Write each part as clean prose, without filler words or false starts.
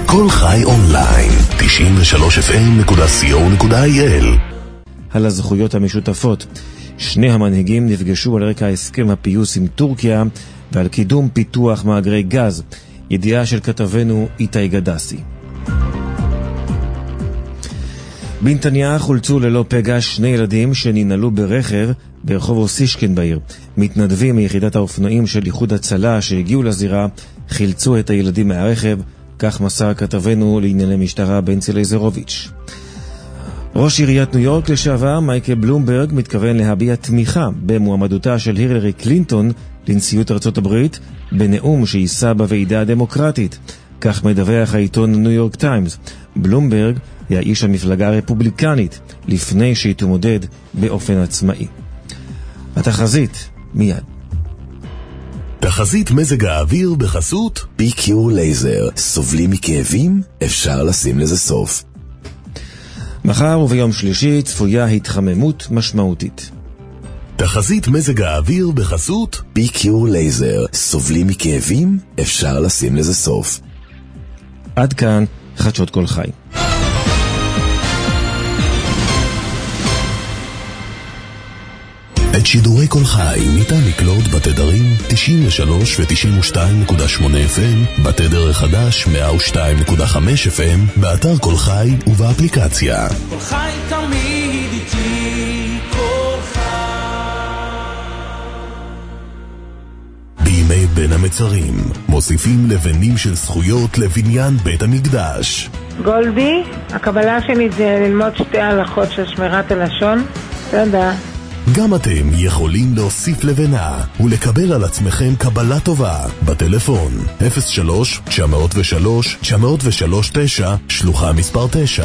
כל חי אונליין, 93fm.co.il. על הזכויות המשותפות. שני המנהיגים נפגשו על רקע הסכם הפיוס עם טורקיה ועל קידום פיתוח מאגרי גז. ידיעה של כתבנו איתי גדסי. בנתניה חולצו ללא פגע שני ילדים שננעלו ברכב ברחוב אוסישקין בעיר. מתנדבים מיחידת האופנועים של איחוד הצלה שהגיעו לזירה חילצו את הילדים מהרכב, כך מסר כתבנו לענייני משטרה בנצי לייזרוביץ'. ראש עיריית ניו יורק לשעבר מייקל בלומברג מתכוון להביע תמיכה במועמדותה של הילרי קלינטון לנשיאות ארצות הברית בנאום שיישא בוועידה הדמוקרטית. כך מדווח העיתון ניו יורק טיימס. בלומברג היה איש המפלגה הרפובליקנית לפני שהיא תמודד באופן עצמאי. התחזית מיד. תחזית מזג האוויר בחסות PQ לייזר. סובלים מכאבים? אפשר לשים לזה סוף. מחר וביום שלישי צפויה התחממות משמעותית. תחזית מזג האוויר בחסות PQ לייזר. סובלים מכאבים? אפשר לשים לזה סוף. עד כאן חדשות כל חי. את שידורי כל חי ניתן לקלוט בתדרים 93 ו-92.8 FM, בתדר החדש 102.5 FM, באתר כל חי ובאפליקציה. כל חי תמיד איתי, כל חי. בימי בין המצרים מוסיפים לבנים של זכויות לבניין בית המקדש. גולדי, הקבלה שלי זה ללמוד שתי הלכות של שמירת הלשון. תודה. גם אתם יכולים להוסיף לבנה ולקבל על עצמכם קבלה טובה בטלפון 03-903-903-9 שלוחה מספר 9.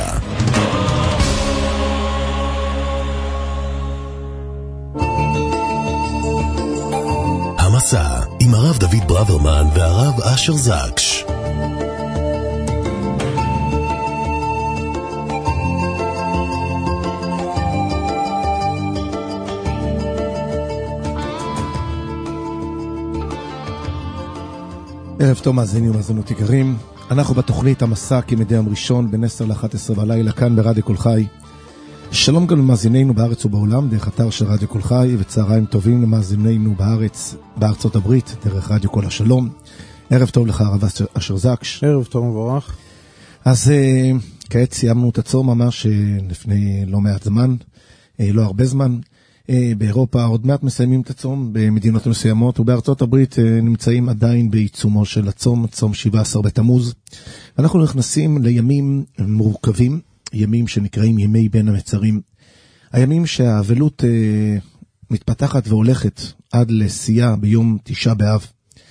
המסע עם הרב דוד ברוורמן והרב אשר זקש. ערב טוב מאזינים ומאזינות יקרים, אנחנו בתוכנית המסע כמדי יום ראשון בין 10 ל-11 בלילה כאן ברדיו כל חי. שלום גם למאזינינו בארץ ובעולם דרך אתר של רדיו כל חי, וצהריים טובים למאזינינו בארצות הברית דרך רדיו כל השלום. ערב טוב לך הרב אשר זקש. ערב טוב מבורך. אז כעת סיימנו את הצום ממש לפני לא מעט זמן, לא הרבה זמן. באירופה עוד מעט מסיימים את הצום במדינות מסוימות, ובארצות הברית נמצאים עדיין בעיצומו של הצום, צום 17 בתמוז. אנחנו נכנסים לימים מורכבים, ימים שנקראים ימי בין המצרים. הימים שהאבלות מתפתחת והולכת עד לשיאה ביום 9 באב.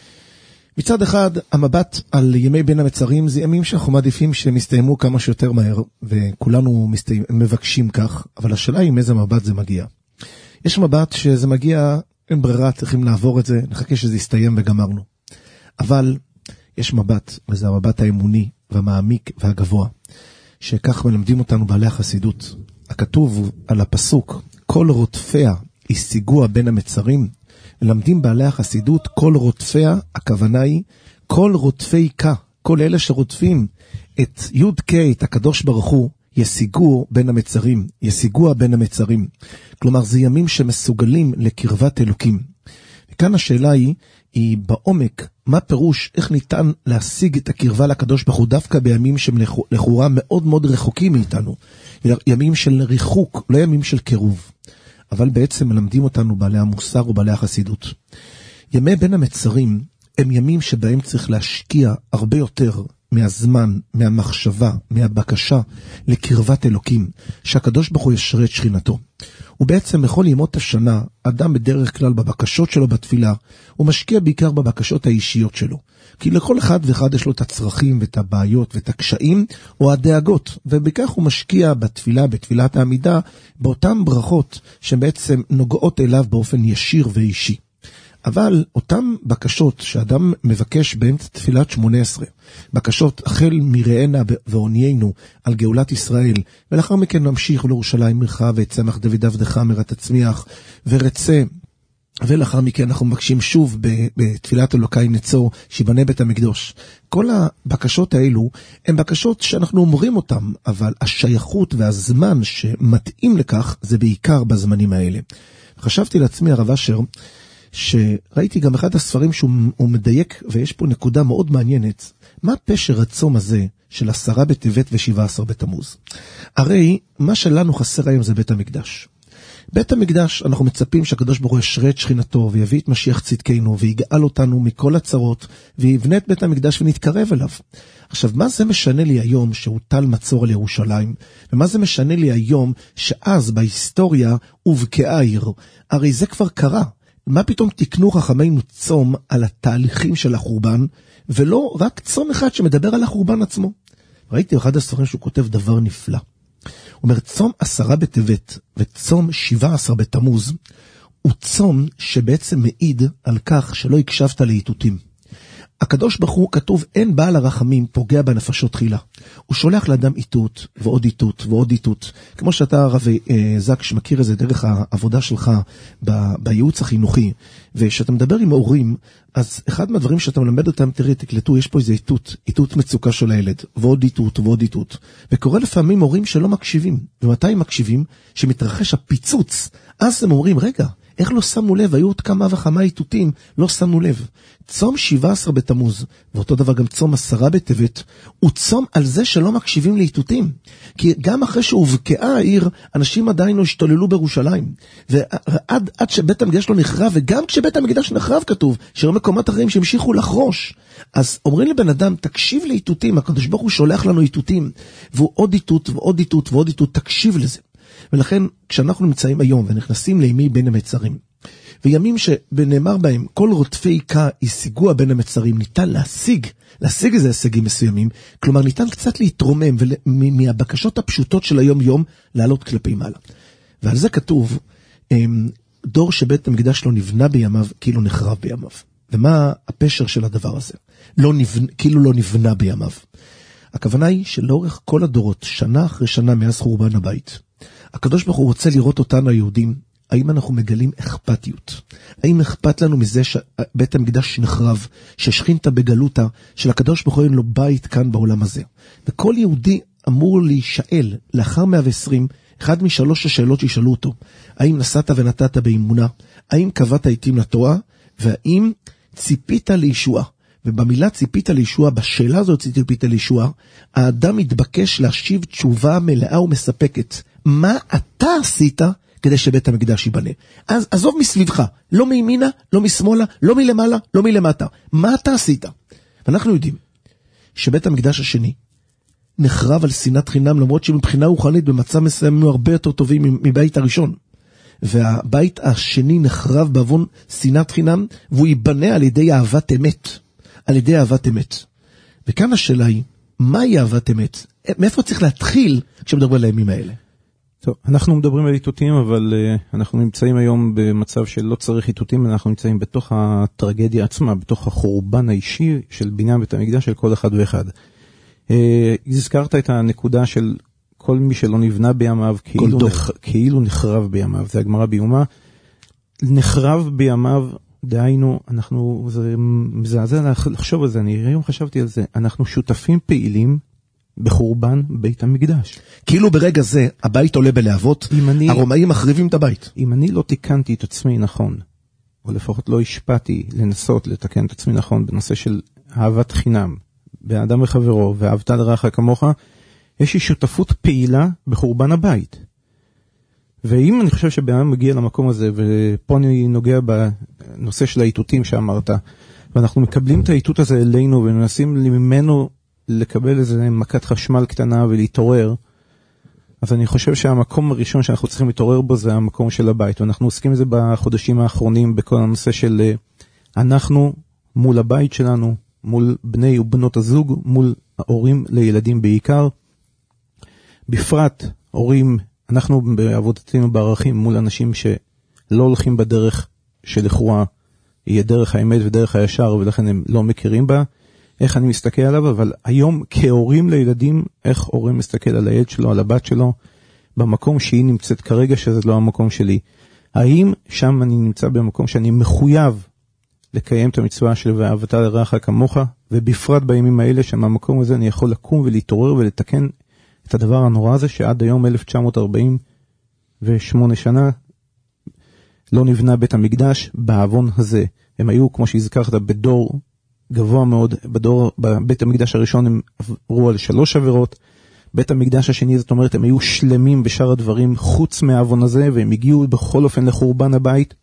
מצד אחד, המבט על ימי בין המצרים זה ימים שאנחנו מעדיפים שהם יסתיימו כמה שיותר מהר, וכולנו מבקשים כך, אבל השאלה היא עם איזה מבט זה מגיע. יש מבט שזה מגיע, אין ברירה, צריכים לעבור את זה, נחכה שזה יסתיים וגמרנו. אבל יש מבט, וזה המבט האמוני והמעמיק והגבוה, שכך מלמדים אותנו בעלי החסידות. הכתוב על הפסוק, כל רודפיה השיגוה בין המצרים, מלמדים בעלי החסידות, כל רודפיה, הכוונה היא, כל רודפי כה, כל אלה שרודפים את י' כ', את הקדוש ברוך הוא, ישיגו בין המצרים, ישיגוה בין המצרים. כלומר, זה ימים שמסוגלים לקרבת אלוקים. וכאן השאלה היא בעומק, מה פירוש, איך ניתן להשיג את הקרבה לקדוש ברוך הוא דווקא בימים שהם לכאורה מאוד מאוד רחוקים מאיתנו. ימים של ריחוק, לא ימים של קירוב. אבל בעצם מלמדים אותנו בעלי המוסר ובעלי החסידות. ימי בין המצרים הם ימים שבהם צריך להשקיע הרבה יותר מהזמן, מהמחשבה, מהבקשה לקרבת אלוקים, שהקדוש ברוך הוא ישרה את שכינתו. ובעצם בכל ימות השנה, אדם בדרך כלל בבקשות שלו בתפילה, הוא משקיע בעיקר בבקשות האישיות שלו. כי לכל אחד ואחד יש לו את הצרכים ואת הבעיות ואת הקשיים או הדאגות, ובכך הוא משקיע בתפילה, בתפילת העמידה, באותן ברכות שבעצם נוגעות אליו באופן ישיר ואישי. אבל אותם בקשות שאדם מבקש באמצע תפילת 18, בקשות החל מראינה ועוניינו על גאולת ישראל, ולאחר מכן נמשיך לירושלים עירך וצמח דוד עבדך מרת תצמיח, ורצה ולאחר מכן אנחנו מבקשים שוב בתפילת אלוקי נצור שיבנה בית המקדוש. כל הבקשות האלו הן בקשות שאנחנו אומרים אותן, אבל השייכות והזמן שמתאים לכך זה בעיקר בזמנים האלה. חשבתי לעצמי הרב אשר, שראיתי גם אחד הספרים שהוא מדייק, ויש פה נקודה מאוד מעניינת. מה פשר הצום הזה של 10 בטבת ו17 בתמוז? הרי מה שלנו חסר היום זה בית המקדש. בית המקדש, אנחנו מצפים שהקדוש ברוך הוא ישרה את שכינתו ויביא את משיח צדקנו ויגאל אותנו מכל הצרות ויבנה את בית המקדש ונתקרב אליו. עכשיו, מה זה משנה לי היום שהוטל מצור על ירושלים? ומה זה משנה לי היום שאז בהיסטוריה הובקעה העיר? הרי זה כבר קרה. מה פתאום תקנו חכמינו צום על התהליכים של החורבן, ולא רק צום אחד שמדבר על החורבן עצמו? ראיתי אחד הספרים שהוא כותב דבר נפלא. הוא אומר, צום 10 בטבת וצום 17 בתמוז, הוא צום שבעצם מעיד על כך שלא הקשבת לאיתותים. הקדוש ברוך הוא כתוב, אין בעל הרחמים פוגע בנפשות תחילה. הוא שולח לאדם איתות ועוד איתות ועוד איתות. כמו שאתה הרב זק שמכיר את זה דרך העבודה שלך בייעוץ החינוכי, ושאתה מדבר עם ההורים, אז אחד מהדברים שאתה מלמד אותם, תראי, תקלטו, יש פה איזה איתות מצוקה של הילד, ועוד איתות ועוד איתות. וקורא לפעמים הורים שלא מקשיבים. ומתי הם מקשיבים? שמתרחש הפיצוץ. אז הם אומרים, רגע, איך לא שמו לב? היו עוד כמה וכמה איתותים, לא שמו לב. צום 17 בתמוז, ואותו דבר גם צום 10 בטבת, הוא צום על זה שלא מקשיבים לאיתותים. כי גם אחרי שהובקעה העיר, אנשים עדיין לא השתוללו בירושלים. ועד שבית המקדש לא נחרב, וגם כשבית המקדש נחרב כתוב, שהיו מקומות אחרים שהמשיכו לחרוש. אז אומרים לבן אדם, תקשיב לאיתותים, הקדוש ברוך הוא שולח לנו איתותים, והוא עוד איתות ועוד איתות ועוד איתות, תקשיב לזה. ולכן כשאנחנו נמצאים היום ונכנסים לימי בין המצרים, וימים שנאמר בהם כל רודפי עיקה השיגוה בין המצרים, ניתן להשיג איזה הישגים מסוימים, כלומר ניתן קצת להתרומם מהבקשות הפשוטות של היום יום לעלות כלפי מעלה. ועל זה כתוב, דור שבית המקדש לא נבנה בימיו כאילו נחרב בימיו. ומה הפשר של הדבר הזה? כאילו לא נבנה בימיו. הכוונה היא שלאורך כל הדורות, שנה אחרי שנה מאז חורבן הבית, הקדוש ברוך הוא רוצה לראות אותנו היהודים, האם אנחנו מגלים אכפתיות? האם אכפת לנו מזה שבית המקדש נחרב, ששכינתה בגלותה, שלקדוש ברוך הוא אין לו בית כאן בעולם הזה? וכל יהודי אמור להישאל, לאחר 120, אחד משלוש השאלות שישאלו אותו, האם נסעת ונתת באמונה? האם קבעת עיתים לתורה? והאם ציפית לישועה? ובמילה ציפית לישועה, בשאלה הזאת ציפית לישועה, האדם מתבקש להשיב תשובה מלאה ומספקת. מה אתה עשית כדי שבית המקדש ייבנה? אז עזוב מסביבך, לא מימינה, לא משמאלה, לא מלמעלה, לא מלמטה. מה אתה עשית? ואנחנו יודעים שבית המקדש השני נחרב על שנאת חינם, למרות שמבחינה רוחנית במצב מסוים היו הרבה יותר טובים מבית הראשון. והבית השני נחרב בעוון שנאת חינם, והוא ייבנה על ידי אהבת אמת. על ידי אהבת אמת. וכאן השאלה היא, מהי אהבת אמת? מאיפה צריך להתחיל כשמדברים על הימים האלה? טוב, אנחנו מדברים על איתותים, אבל אנחנו נמצאים היום במצב שלא צריך איתותים, אנחנו נמצאים בתוך הטרגדיה עצמה, בתוך החורבן האישי של בניין בית המקדש של כל אחד ואחד. הזכרת את הנקודה של כל מי שלא נבנה בימיו, כאילו נחרב בימיו, זה הגמרא ביומא, נחרב בימיו, דהיינו, זה מזעזע לחשוב על זה, אני היום חשבתי על זה, אנחנו שותפים פעילים, בחורבן בית המקדש. כאילו ברגע זה הבית עולה בלהבות, הרומאים מחריבים את הבית. אם אני לא תיקנתי את עצמי נכון, או לפחות לא השפעתי לנסות לתקן את עצמי נכון בנושא של אהבת חינם, באדם וחברו, ואהבת לרעך כמוך, יש לי שותפות פעילה בחורבן הבית. ואם אני חושב שבאדם מגיע למקום הזה, ופה אני נוגע בנושא של האיתותים שאמרת, ואנחנו מקבלים את האיתות הזה אלינו, ומנסים ממנו לקבל איזה מכת חשמל קטנה ולהתעורר, אז אני חושב שהמקום הראשון שאנחנו צריכים להתעורר בו זה המקום של הבית, ואנחנו עוסקים בזה בחודשים האחרונים בכל הנושא של אנחנו מול הבית שלנו, מול בני ובנות הזוג, מול ההורים לילדים בעיקר, בפרט הורים, אנחנו בעבודתנו בערכים מול אנשים שלא הולכים בדרך שלכאורה יהיה דרך האמת ודרך הישר, ולכן הם לא מכירים בה, איך אני מסתכל עליו, אבל היום כהורים לילדים, איך הורים מסתכל על הילד שלו, על הבת שלו, במקום שהיא נמצאת כרגע, שזה לא המקום שלי. האם שם אני נמצא במקום שאני מחויב לקיים את המצווה של ואהבת לרעך כמוך, ובפרט בימים האלה שמהמקום הזה אני יכול לקום ולהתעורר ולתקן את הדבר הנורא הזה שעד היום 1948 שנה לא נבנה בית המקדש בעוון הזה. הם היו, כמו שהזכרת, בדור גבוה מאוד, בבית המקדש הראשון הם עברו על 3 עבירות, בית המקדש השני, זאת אומרת, הם היו שלמים בשאר הדברים חוץ מהעוון הזה, והם הגיעו בכל אופן לחורבן הבית.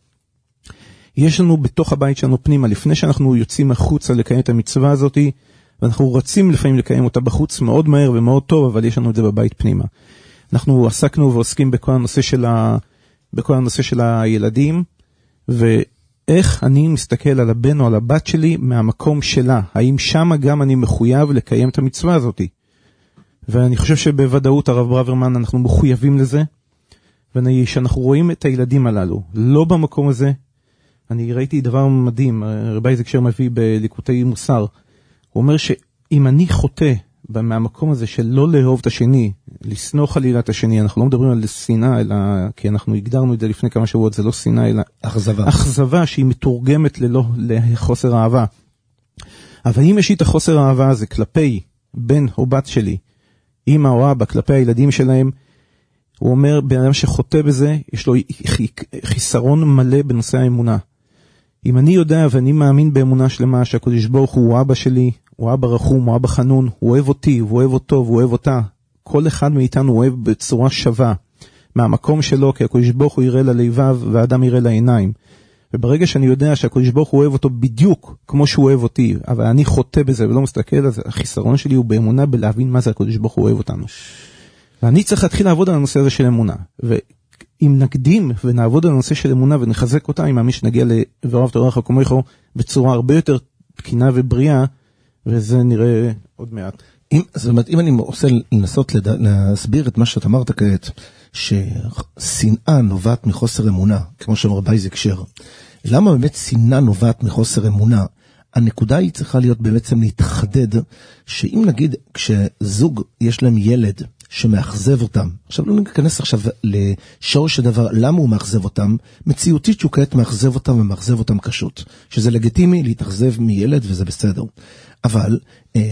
יש לנו בתוך הבית שלנו פנימה, לפני שאנחנו יוצאים החוצה לקיים את המצווה הזאת, ואנחנו רצים לפעמים לקיים אותה בחוץ מאוד מהר ומאוד טוב, אבל יש לנו את זה בבית פנימה. אנחנו עסקנו ועוסקים בכל הנושא של הילדים, ואיך אני מסתכל על הבן או על הבת שלי מהמקום שלה. האם שם גם אני מחויב לקיים את המצווה הזאת? ואני חושב שבוודאות הרב ברוורמן אנחנו מחויבים לזה, ושאנחנו רואים את הילדים הללו, לא במקום הזה. אני ראיתי דבר מדהים, רבי אייזק שר מביא בליקוטי מוסר, הוא אומר שאם אני חוטא מהמקום הזה של לא לאהוב את השני, לשנוא חלילה את השני, אנחנו לא מדברים על שנאה, אלא, כי אנחנו הגדרנו את זה לפני כמה שבועות, זה לא שנאה, אלא אכזבה שהיא מתורגמת לחוסר אהבה. אבל אם יש לי את החוסר האהבה הזה כלפי בן או בת שלי, אמא או אבא, כלפי הילדים שלהם, הוא אומר, בן אדם שחוטא בזה, יש לו חיסרון מלא בנושא האמונה. אם אני יודע ואני מאמין באמונה שלמה שהקדוש ברוך הוא אבא שלי, הוא אבא רחום, הוא אבא חנון, הוא אוהב אותי, הוא אוהב אותו, הוא אוהב אותה. כל אחד מאיתנו אוהב בצורה שווה, מהמקום שלו, כי הקדוש ברוך הוא יראה ללבב והאדם יראה לעיניים. וברגע שאני יודע שהקדוש ברוך הוא אוהב אותו בדיוק כמו שהוא אוהב אותי, אבל אני חוטא בזה ולא מסתכל, אז החיסרון שלי הוא באמונה בלהבין מה זה הקדוש ברוך הוא אוהב אותנו. ואני צריך להתחיל לעבוד על הנושא הזה של אמונה. ואם נקדים ונעבוד על הנושא של אמונה ונחזק אותה, אני מאמין שנגיע ל"ואהבת לרעך כמוך" בצורה הרבה יותר תקינה ובריאה, וזה נראה עוד מעט. זאת אומרת, אם אני רוצה לנסות להסביר את מה שאתה אמרת כעת, ששנאה נובעת מחוסר אמונה, כמו שאומר רבי אייזק שר, למה באמת שנאה נובעת מחוסר אמונה? הנקודה היא צריכה להיות בעצם להתחדד, שאם נגיד כשזוג יש להם ילד שמאכזב אותם, עכשיו לא ניכנס עכשיו לשורש הדבר, למה הוא מאכזב אותם, מציאותית שהוא כעת מאכזב אותם ומאכזב אותם קשות, שזה לגיטימי להתאכזב מילד וזה בסדר, אבל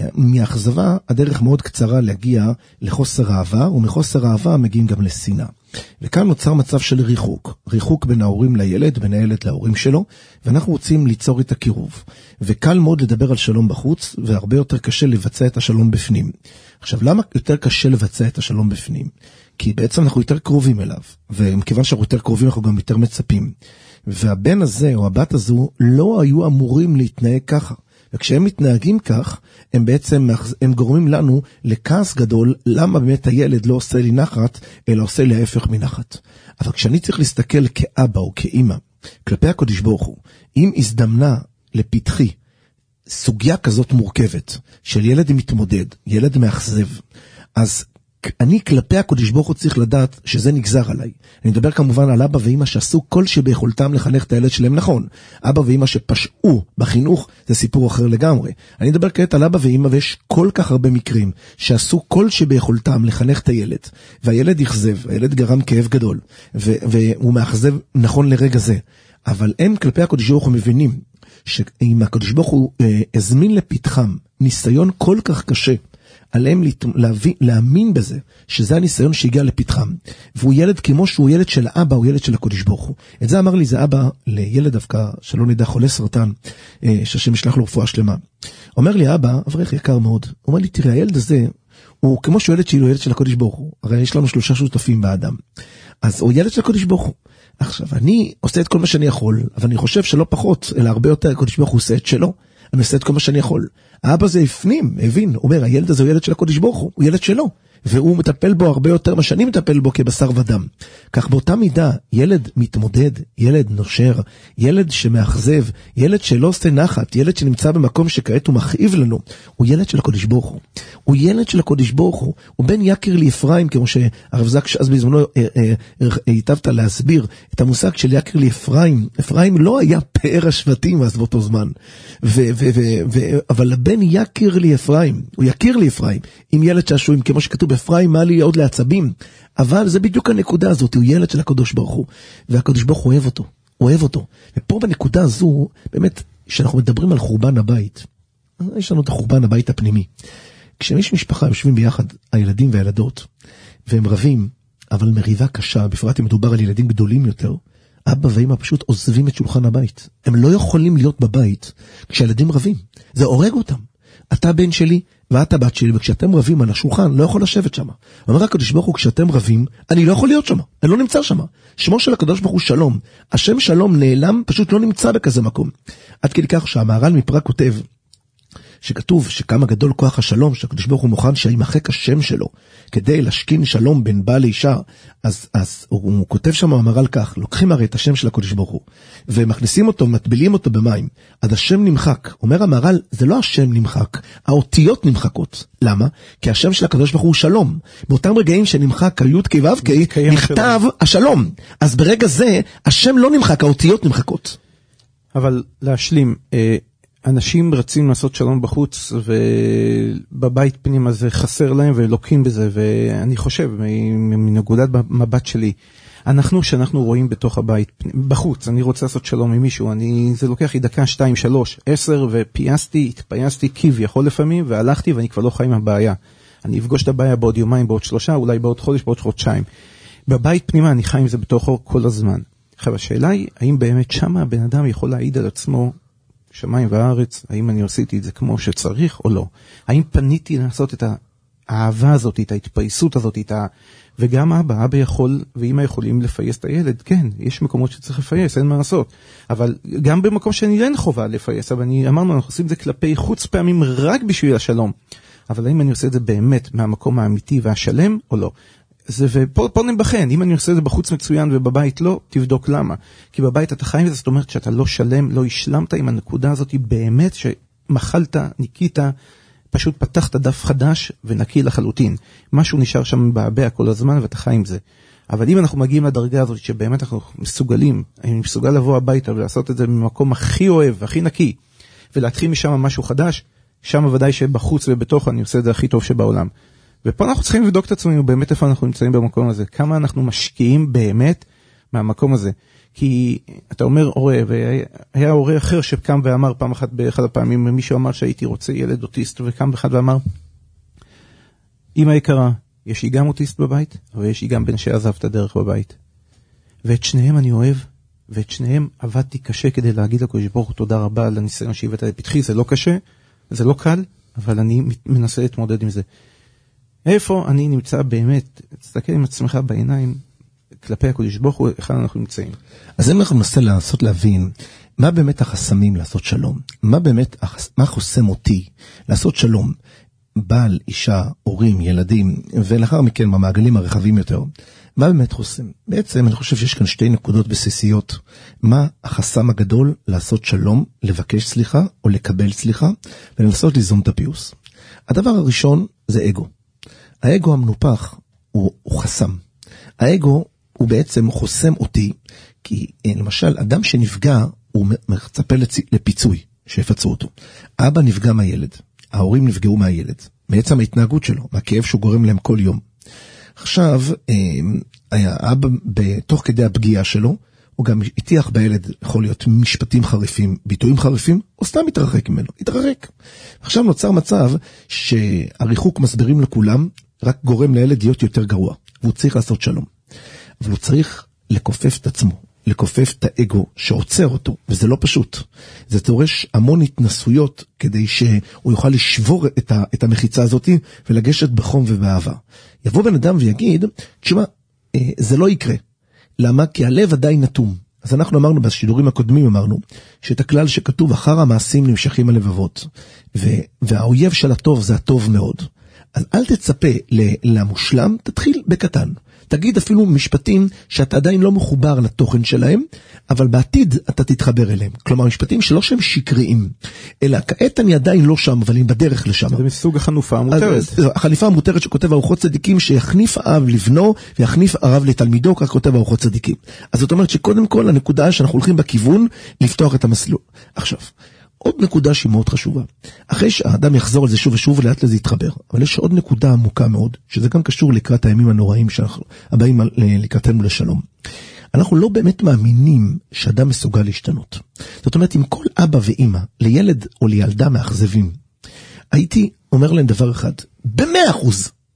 מאכזבה הדרך מאוד קצרה להגיע לחוסר אהבה, ומחוסר אהבה מגיעים גם לשנאה. וכאן נוצר מצב של ריחוק בין ההורים לילד, בין הילד להורים שלו, ואנחנו רוצים ליצור את הקירוב. וקל מאוד לדבר על שלום בחוץ, והרבה יותר קשה לבצע את השלום בפנים. עכשיו, למה יותר קשה לבצע את השלום בפנים? כי בעצם אנחנו יותר קרובים אליו, ומכיוון שאנחנו יותר קרובים אנחנו גם יותר מצפים. והבן הזה או הבת הזו לא היו אמורים להתנהג ככה. וכשהם מתנהגים כך, הם בעצם, הם גורמים לנו לכעס גדול, למה באמת הילד לא עושה לי נחת, אלא עושה לי ההפך מנחת. אבל כשאני צריך להסתכל כאבא או כאמא, כלפי הקדוש ברוך הוא, אם הזדמנה לפתחי, סוגיה כזאת מורכבת, של ילד מתמודד, ילד מאכזב, אז אני כלפי הקדוש ברוך הוא צריך לדעת שזה נגזר עליי. אני מדבר כמובן על אבא ואמא שעשו כל שביכולתם לחנך את הילד שלהם נכון. אבא ואמא שפשעו בחינוך זה סיפור אחר לגמרי. אני מדבר כעת על אבא ואמא ויש כל כך הרבה מקרים שעשו כל שביכולתם לחנך את הילד. והילד יחזב, הילד גרם כאב גדול. והוא מאכזב נכון לרגע זה. אבל הם כלפי הקדוש ברוך הוא מבינים שאם הקדוש ברוך הוא הזמין לפתחם ניסיון כל כך קשה, עליהם להאמין בזה, שזה הניסיון שהגיע לפתחם. והוא ילד כמו שהוא ילד של האבא, הוא ילד של הקדוש ברוך הוא. את זה אמר לי, זה אבא לילד דווקא, שלא נדע, חולה סרטן, שהשם ישלח לו רפואה שלמה. אומר לי, אבא, אברך יקר מאוד, הוא אומר לי, תראה, הילד הזה, הוא כמו שהוא ילד הוא ילד של הקדוש ברוך הוא. הרי יש לנו 3 שותפים באדם. אז הוא ילד של הקדוש ברוך הוא. עכשיו, אני עושה את כל מה שאני יכול, אבל אני חושב שלא פחות, אלא הרבה יותר הקדוש ברוך הוא עושה את שלו. אני עושה את כל מה שאני יכול. האבא זה הפנים, הבין, הוא אומר, הילד הזה הוא ילד של הקדוש ברוך הוא, הוא ילד שלו, והוא מטפל בו הרבה יותר מה שאני מטפל בו כבשר ודם. כך באותה מידה, ילד מתמודד, ילד נושר, ילד שמאכזב, ילד שלא עושה נחת, ילד שנמצא במקום שכעת הוא מכאיב לנו, הוא ילד של הקדוש ברוך הוא. הוא ילד של הקדוש ברוך הוא, הוא בן יקיר לאפרים, כמו שהרב זקס אז בזמנו היטבת להסביר את המושג של יקיר לאפרים. אפרים לא היה פאר השבטים אז באותו זמן, אבל הבן יקיר לאפרים, הוא יקיר לאפרים, עם ילד שעשועים, כמו שכתוב כתוב אפרים מה לי עוד לעצבים, אבל זה בדיוק הנקודה הזאת, הוא ילד של הקדוש ברוך הוא, והקדוש ברוך הוא אוהב אותו, ופה בנקודה הזו, באמת, כשאנחנו מדברים על חורבן הבית, יש לנו את החורבן הבית הפנימי, כשיש משפחה יושבים ביחד, הילדים והילדות, והם רבים, אבל מריבה קשה, בפרט אם מדובר על ילדים גדולים יותר, אבא ואמא פשוט עוזבים את שולחן הבית. הם לא יכולים להיות בבית כשהילדים רבים. זה הורג אותם. אתה בן שלי ואתה בת שלי, וכשאתם רבים על השולחן, לא יכול לשבת שם. אומר הקדוש ברוך הוא, כשאתם רבים, אני לא יכול להיות שם. אני לא נמצא שם. שמו של הקדוש ברוך הוא שלום. השם שלום נעלם, פשוט לא נמצא בכזה מקום. עד כדי כך שהמהר"ל מפראג כותב, שכתוב שכמה גדול כוח השלום, שהקדוש ברוך הוא מוכן שימחק השם שלו, כדי להשכין שלום בין בעל לאישה, אז הוא כותב שם המהר"ל כך, לוקחים הרי את השם של הקדוש ברוך הוא, ומכניסים אותו, מטבילים אותו במים, אז השם נמחק. אומר המהר"ל, זה לא השם נמחק, האותיות נמחקות. למה? כי השם של הקדוש ברוך הוא שלום. באותם רגעים שנמחק היוד כי ואב כי, נכתב השלום. אז ברגע זה, השם לא נמחק, האותיות נמחקות. אבל להשלים, אנשים רצים לעשות שלום בחוץ, ובבית פנימה זה חסר להם, ולוקים בזה, ואני חושב, מנקודת מבט שלי, שאנחנו רואים בתוך הבית, בחוץ, אני רוצה לעשות שלום עם מישהו, זה לוקח לי דקה, 2, 3, 10, התפייסתי, כביכול לפעמים, והלכתי, ואני כבר לא חי עם הבעיה. אני אפגוש את הבעיה בעוד יומיים, בעוד 3, אולי בעוד חודש, בעוד חודשיים. בבית פנימה אני חי עם זה בתוכו כל הזמן. עכשיו, השאלה היא, האם באמת שמה הבן אדם יכול להעיד על עצמו, שמיים וארץ, האם אני עשיתי את זה כמו שצריך או לא? האם פניתי לעשות את האהבה הזאת, את ההתפייסות הזאת, וגם אבא יכול, ואמא יכולים לפייס את הילד, כן, יש מקומות שצריך לפייס, אין מה לעשות, אבל גם במקום שאני אין חובה לפייס, אבל אמרנו, אנחנו עושים את זה כלפי חוץ פעמים רק בשביל השלום, אבל האם אני עושה את זה באמת מהמקום האמיתי והשלם או לא? ופה נבחן, אם אני עושה את זה בחוץ מצוין ובבית לא, תבדוק למה. כי בבית אתה חי עם זה, זאת אומרת שאתה לא שלם, לא השלמת עם הנקודה הזאת, באמת שמחלת, ניקית, פשוט פתחת דף חדש ונקי לחלוטין. משהו נשאר שם בעבע כל הזמן ואתה חי עם זה. אבל אם אנחנו מגיעים לדרגה הזאת שבאמת אנחנו מסוגלים, אני מסוגל לבוא הביתה ולעשות את זה ממקום הכי אוהב, הכי נקי, ולהתחיל משם משהו חדש, שם ודאי שבחוץ ובתוך אני עושה את זה הכי טוב שבעולם. ופה אנחנו צריכים לבדוק את עצמנו באמת איפה אנחנו נמצאים במקום הזה, כמה אנחנו משקיעים באמת מהמקום הזה. כי אתה אומר הורה, והיה הורה אחר שקם ואמר פעם אחת באחד הפעמים, מישהו אמר שהייתי רוצה ילד אוטיסט, וקם באחד ואמר, אמא יקרה, יש לי גם אוטיסט בבית, ויש לי גם בן שעזב את הדרך בבית. ואת שניהם אני אוהב, ואת שניהם עבדתי קשה כדי להגיד לקדוש ברוך הוא תודה רבה על הניסיון שהבאת לפתחי, זה לא קשה, זה לא קל, אבל אני מנסה להתמודד עם זה. איפה אני נמצא באמת, תסתכל עם עצמך בעיניים, כלפי הקדוש ברוך הוא, איך אנחנו נמצאים. אז אם אנחנו ננסה לנסות להבין, מה באמת החסמים לעשות שלום? מה חוסם אותי לעשות שלום? בעל, אישה, הורים, ילדים, ולאחר מכן במעגלים הרחבים יותר. מה באמת חוסם? בעצם אני חושב שיש כאן שתי נקודות בסיסיות. מה החסם הגדול לעשות שלום, לבקש סליחה או לקבל סליחה, ולנסות ליזום את הפיוס. הדבר הראשון זה אגו. האגו המנופח הוא חסם. האגו הוא בעצם חוסם אותי, כי למשל אדם שנפגע הוא מצפה לפיצוי שיפצו אותו. האבא נפגע מהילד, ההורים נפגעו מהילד, בעצם ההתנהגות שלו, מהכאב שהוא גורם להם כל יום. עכשיו, האבא בתוך כדי הפגיעה שלו, הוא גם הטיח בילד, יכול להיות משפטים חריפים, ביטויים חריפים, או סתם מתרחק ממנו, התרחק. עכשיו נוצר מצב שהריחוק מסבירים לכולם, רק גורם לילד להיות יותר גרוע, והוא צריך לעשות שלום. אבל הוא צריך לקופף את עצמו, לקופף את האגו שעוצר אותו, וזה לא פשוט. זה דורש המון התנסויות, כדי שהוא יוכל לשבור את המחיצה הזאת, ולגשת בחום ובאהבה. יבוא בן אדם ויגיד, תשמע, זה לא יקרה. למה? כי הלב עדיין נתום. אז אנחנו אמרנו, בשידורים הקודמים אמרנו, שאת הכלל שכתוב, אחר המעשים נמשכים הלבבות, והאויב של הטוב זה הטוב מאוד. אז אל תצפה למושלם, תתחיל בקטן. תגיד אפילו משפטים שאתה עדיין לא מחובר לתוכן שלהם, אבל בעתיד אתה תתחבר אליהם. כלומר, משפטים שלא שהם שקריים, אלא כעת אני עדיין לא שם, אבל אני בדרך לשם. זה מסוג החנופה המותרת. החליפה המותרת שכותב ארוחות צדיקים, שיחניף אב לבנו, ויחניף הרב לתלמידו, כך כותב ארוחות צדיקים. אז זאת אומרת שקודם כל הנקודה שאנחנו הולכים בכיוון, לפתוח את המסלול. עכשיו, עוד נקודה שהיא מאוד חשובה. אחרי שהאדם יחזור על זה שוב ושוב ולאט לזה יתחבר. אבל יש עוד נקודה עמוקה מאוד, שזה גם קשור לקראת הימים הנוראים שאנחנו הבאים לקראתנו לשלום. אנחנו לא באמת מאמינים שאדם מסוגל להשתנות. זאת אומרת, אם כל אבא ואמא לילד או לילדה מאכזבים, הייתי אומר להם דבר אחד, ב100%,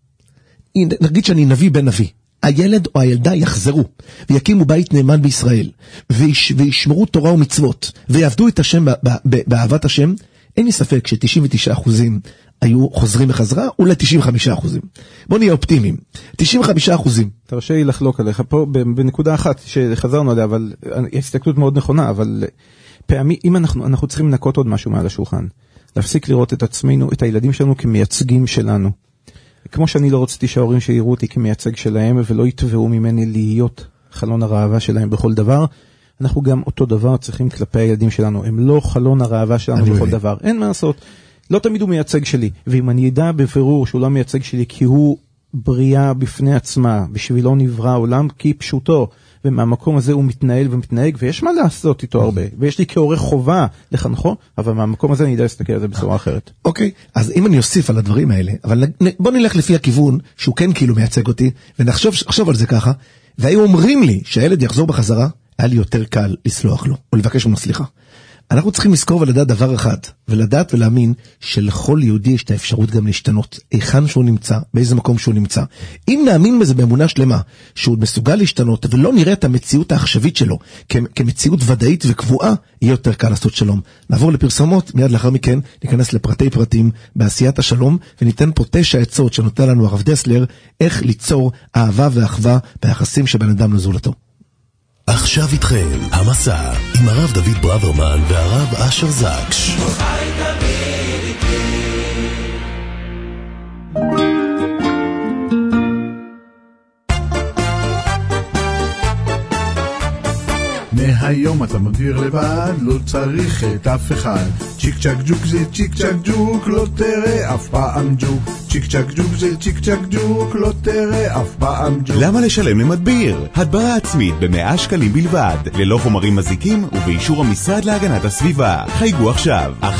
נגיד שאני נביא בן נביא, הילד או הילדה יחזרו, ויקימו בית נאמן בישראל, וישמרו תורה ומצוות, ויעבדו את השם באהבת השם, אין לי ספק ש99% היו חוזרים בחזרה, אולי 95%. בוא נהיה אופטימיים. 95%. תרשה לי לחלוק עליך פה בנקודה אחת שחזרנו עליה, אבל הסתכלות מאוד נכונה, אבל פעמים, אם אנחנו צריכים לנקות עוד משהו מעל השולחן, להפסיק לראות את עצמנו, את הילדים שלנו כמייצגים שלנו. כמו שאני לא רציתי שההורים שיראו אותי כמייצג שלהם, ולא יתבעו ממני להיות חלון הראווה שלהם בכל דבר, אנחנו גם אותו דבר צריכים כלפי הילדים שלנו. הם לא חלון הראווה שלנו בכל דבר. אין מה לעשות. לא תמיד הוא מייצג שלי. ואם אני ידע בפירור שהוא לא מייצג שלי, כי הוא בריאה בפני עצמה, בשבילו נברא העולם כפשוטו, ומהמקום הזה הוא מתנהל ומתנהג, ויש מה לעשות איתו הרבה, ויש לי כעורך חובה לחנכו, אבל מהמקום הזה אני יודע להסתכל על זה בצורה אחרת. אוקיי, אז אם אני אוסיף על הדברים האלה, אבל בוא נלך לפי הכיוון שהוא כן כאילו מייצג אותי, ונחשוב על זה ככה, והיו אומרים לי שהילד יחזור בחזרה, היה לי יותר קל לסלוח לו, או לבקש ממנו סליחה. אנחנו צריכים לזכור ולדעת דבר אחד, ולדעת ולהאמין שלכל יהודי יש את האפשרות גם להשתנות, היכן שהוא נמצא, באיזה מקום שהוא נמצא. אם נאמין בזה באמונה שלמה, שהוא מסוגל להשתנות, ולא נראה את המציאות העכשווית שלו, כמציאות ודאית וקבועה, יהיה יותר קל לעשות שלום. נעבור לפרסומות, מיד לאחר מכן ניכנס לפרטי פרטים בעשיית השלום, וניתן פה 9 עצות שנותן לנו הרב דסלר, איך ליצור אהבה ואחווה ביחסים שבין אדם לזולתו. עכשיו איתכם המסע עם הרב דוד ברוורמן והרב אשר זקש. מהיום אתה מגדיר לבד, לא צריך את אף אחד. צ'יק צ'ק ג'וק זה צ'יק צ'ק ג'וק, לא תראה אף פעם ג'וק. צ'יק צ'ק ג'וק זה צ'יק צ'ק ג'וק, לא תראה אף פעם ג'וק. למה לשלם למדביר? הדברה עצמית ב100 שקלים בלבד, ללא חומרים מזיקים ובאישור המשרד להגנת הסביבה. חייגו עכשיו, 1-700-500-889.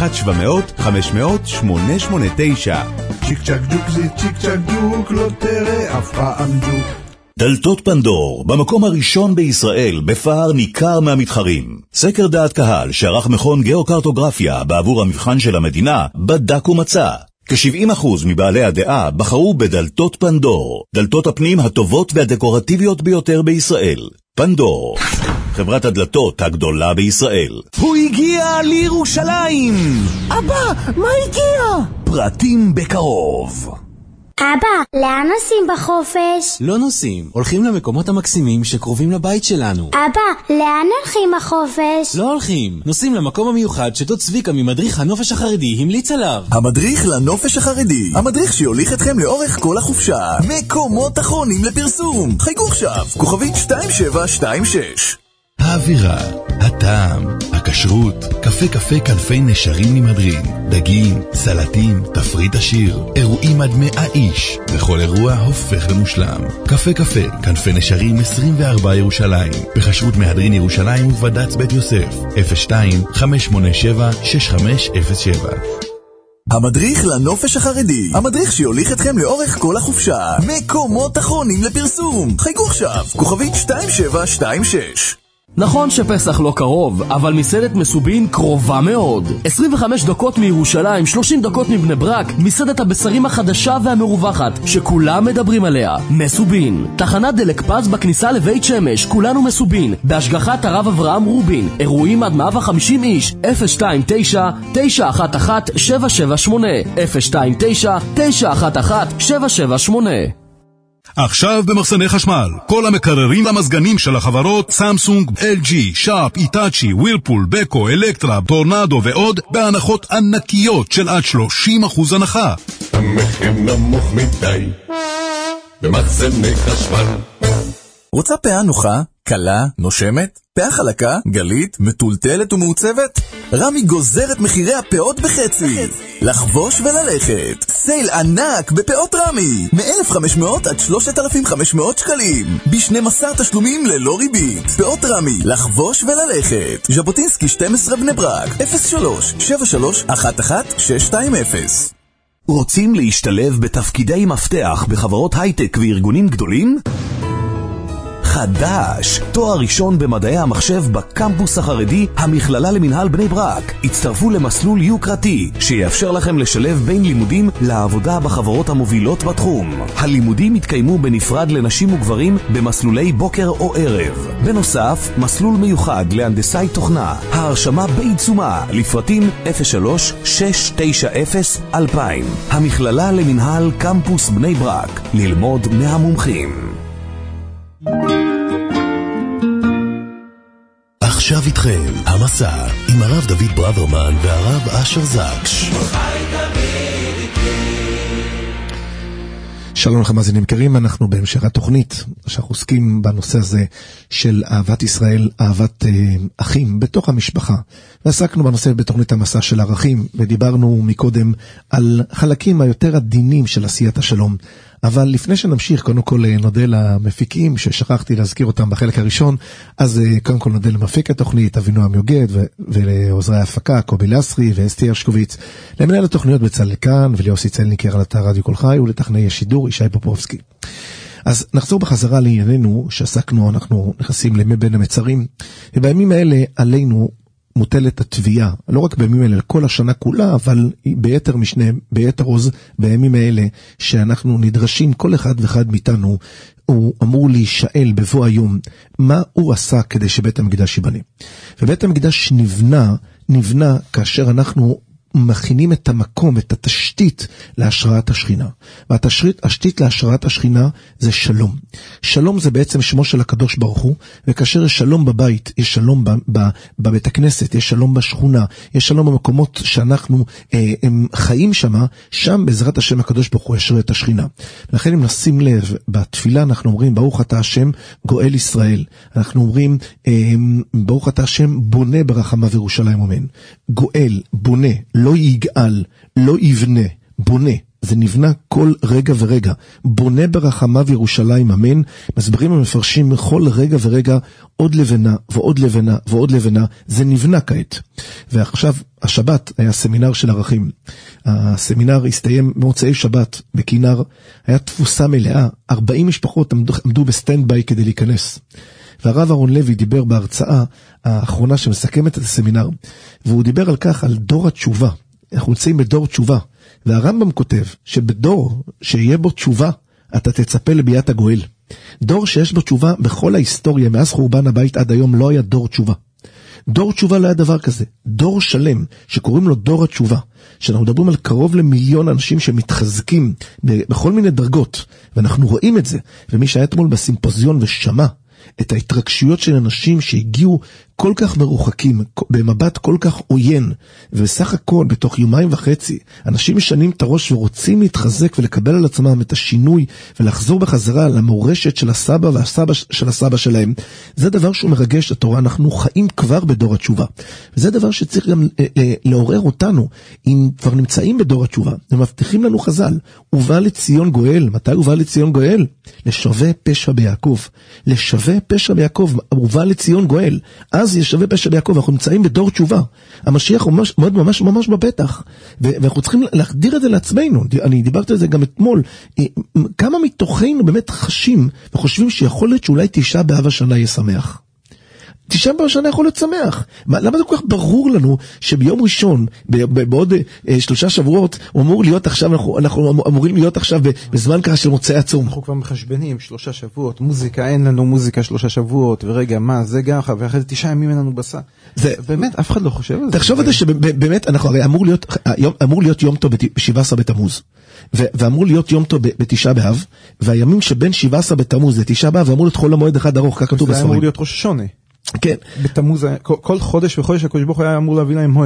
צ'יק צ'ק ג'וק זה צ'יק צ'ק ג'וק, לא תראה אף פעם ג'וק. דלתות פנדור, במקום הראשון בישראל, בפער ניכר מהמתחרים. סקר דעת קהל שערך מכון גיאוקרטוגרפיה בעבור המבחן של המדינה, בדק ומצא. כ-70% מבעלי הדעה בחרו בדלתות פנדור, דלתות הפנים הטובות והדקורטיביות ביותר בישראל. פנדור, חברת הדלתות הגדולה בישראל. הוא הגיע לירושלים! אבא, מה הגיע? פרטים בקרוב. אבא, לאן נוסעים בחופש? לא נוסעים, הולכים למקומות המקסימים שקרובים לבית שלנו. אבא, לאן הולכים בחופש? לא הולכים, נוסעים למקום המיוחד שדוד צביקה ממדריך הנופש החרדי המליץ עליו. המדריך לנופש החרדי, המדריך שיוליך אתכם לאורך כל החופשה. מקומות אחרונים לפרסום. חייגו עכשיו, כוכבית 2726. האווירה, הטעם, הכשרות, קפה כנפי נשרים ממדרין, דגים, סלטים, תפריט עשיר, אירועים עד 100 איש, וכל אירוע הופך למושלם. קפה כנפי נשרים 24 ירושלים, בכשרות מהדרין ירושלים ובד"ץ בית יוסף, 02-587-6507. המדריך לנופש החרדי, המדריך שיוליך אתכם לאורך כל החופשה. מקומות אחרונים לפרסום. חייגו עכשיו, כוכבית 2726. נכון שפסח לא קרוב, אבל מסעדת מסובין קרובה מאוד. 25 דקות מירושלים, 30 דקות מבני ברק, מסעדת הבשרים החדשה והמרווחת, שכולם מדברים עליה. מסובין. תחנת דלק פז בכניסה לבית שמש, כולנו מסובין. בהשגחת הרב אברהם רובין. אירועים עד 150 איש. 029-911-778. 029-911-778. עכשיו במחסני חשמל, כל המקררים והמזגנים של החברות סמסונג, LG, שרפ, איטאצ'י, ווירפול, בקו, אלקטרה, טורנדו ועוד, בהנחות ענקיות של עד 30% הנחה. המחיר נמוך מדי במחסני חשמל. רוצה פאה נוחה, קלה, נושמת, פאה חלקה, גלית, מטולטלת ומעוצבת? רמי גוזר את מחירי הפאות בחצי. לחבוש וללכת. סייל ענק בפאות רמי. מ-1,500 עד 3,500 שקלים. ב-12 תשלומים ללא ריבית. פאות רמי, לחבוש וללכת. ז'בוטינסקי 12 בני ברק. 03-7311-620. רוצים להשתלב בתפקידי מפתח בחברות הייטק וארגונים גדולים? חדש, תואר ראשון במדעי המחשב בקמפוס החרדי, המכללה למנהל בני ברק. הצטרפו למסלול יוקרתי שיאפשר לכם לשלב בין לימודים לעבודה בחברות המובילות בתחום. הלימודים יתקיימו בנפרד לנשים וגברים במסלולי בוקר או ערב. בנוסף, מסלול מיוחד להנדסאי תוכנה. ההרשמה בעיצומה, לפרטים 03-690-2000. המכללה למנהל קמפוס בני ברק, ללמוד מהמומחים. עכשיו איתכם המסע עם הרב דוד ברוורמן והרב אשר זקס. שלום לכם מאזינים יקרים, אנחנו בהמשך התוכנית שאנחנו עוסקים בנושא הזה של אהבת ישראל, אהבת אחים בתוך המשפחה. ועסקנו בנושא בתוכנית המסע של ערכים, ודיברנו מקודם על חלקים היותר עדינים של עשיית השלום. אבל לפני שנמשיך, קודם כל נודה למפיקים ששכחתי להזכיר אותם בחלק הראשון, אז קודם כל נודה למפיק התוכנית, אבינועם יוגד, ולעוזרי ההפקה, קובי לסרי ואסתי הרשקוביץ, למנהל התוכניות בצלאל כאן, וליוסי צלניקר על אתר רדיו כל חי, ולטכנאי השידור ישי פופובסקי. אז נחזור בחזרה לענייננו שעסקנו, אנחנו נכנסים לימי בין המצרים, ובימים האלה עלינו מוטלת התביעה, לא רק בימים האלה, כל השנה כולה, אבל ביתר משנה, ביתר עוז, בימים האלה, שאנחנו נדרשים, כל אחד ואחד מאיתנו, הוא אמור להישאל בבוא היום, מה הוא עשה כדי שבית המקדש ייבנה. ובית המקדש נבנה כאשר אנחנו מכינים את המקום, את התשתית להשראת השכינה. והתשתית להשראת השכינה זה שלום. שלום זה בעצם שמו של הקדוש ברוך הוא, וכאשר יש שלום בבית, יש שלום בבית הכנסת, יש שלום בשכונה, יש שלום במקומות שאנחנו חיים שם בעזרת השם הקדוש ברוך הוא ישרה את השכינה. לכן אם נשים לב, בתפילה אנחנו אומרים, ברוך אתה השם גואל ישראל. אנחנו אומרים, ברוך אתה השם בונה ברחמיו ירושלים אמן. גואל, בונה, לא יגאל, לא יבנה, בונה. זה נבנה כל רגע ורגע. בונה ברחמיו ירושלים אמן. מסברים המפרשים בכל רגע ורגע עוד לבנה ועוד לבנה ועוד לבנה. זה נבנה כעת. ועכשיו השבת היה סמינר של ערכים. הסמינר הסתיים במוצאי שבת בכינר. היה תפוסה מלאה. 40 משפחות עמדו בסטנד ביי כדי להיכנס. והרב אהרון לוי דיבר בהרצאה האחרונה שמסכמת את הסמינר, והוא דיבר על כך, על דור התשובה. אנחנו נמצאים בדור תשובה, והרמב"ם כותב שבדור שיהיה בו תשובה, אתה תצפה לביאת הגואל. דור שיש בו תשובה בכל ההיסטוריה, מאז חורבן הבית עד היום לא היה דור תשובה. דור תשובה לא היה דבר כזה. דור שלם שקוראים לו דור התשובה, שאנחנו מדברים על קרוב ל1,000,000 אנשים שמתחזקים בכל מיני דרגות, ואנחנו רואים את זה. ומי שהיה אתמול בסימפוזיון ושמע את ההתרגשויות של אנשים שהגיעו כל כך מרוחקים, במבט כל כך עוין, ובסך הכל, בתוך 1.5 ימים, אנשים משנים את הראש ורוצים להתחזק ולקבל על עצמם את השינוי, ולחזור בחזרה למורשת של הסבא והסבא של הסבא שלהם. זה דבר שהוא מרגש התורה, אנחנו חיים כבר בדור התשובה. וזה דבר שצריך גם לעורר אותנו, אם כבר נמצאים בדור התשובה, ומבטיחים לנו חז"ל, ובא לציון גואל. מתי הוא בא לציון גואל? לשווה פשע ביעקב. לשווה פשע ביעקב, ובא לציון גואל. אז ישווה פשע ביעקב, אנחנו נמצאים בדור תשובה. המשיח הוא ממש בפתח, ואנחנו צריכים להחדיר את זה לעצמנו. אני דיברתי על זה גם אתמול. כמה מתוכנו באמת חשים וחושבים שיכול להיות שאולי 9 באב השנה יהיה שמח. 9 באב השנה יכול להיות שמח. למה זה כל כך ברור לנו שביום ראשון, בעוד 3 שבועות, הוא אמור להיות עכשיו, אנחנו אמורים להיות עכשיו בזמן ככה של מוצאי הצום. אנחנו כבר מחשבנים 3 שבועות, מוזיקה, אין לנו מוזיקה 3 שבועות, ורגע, מה, זה גחה, ואחרי זה 9 ימים אין לנו בשר. באמת, אף אחד לא חושב על זה. תחשוב על זה שבאמת, אנחנו הרי אמור להיות יום טוב ב-17 בתמוז, ואמור להיות יום טוב ב-9 באב, והימים שבין 17 בתמוז ל-9 באב, ואמור להיות חול המועד אחד ארוך, כך כתוב בספרים. זה אמור להיות ראש השונה. כן. בתמוז, כל חודש וחודש הקדוש ברוך הוא היה אמור להביא להם מועד.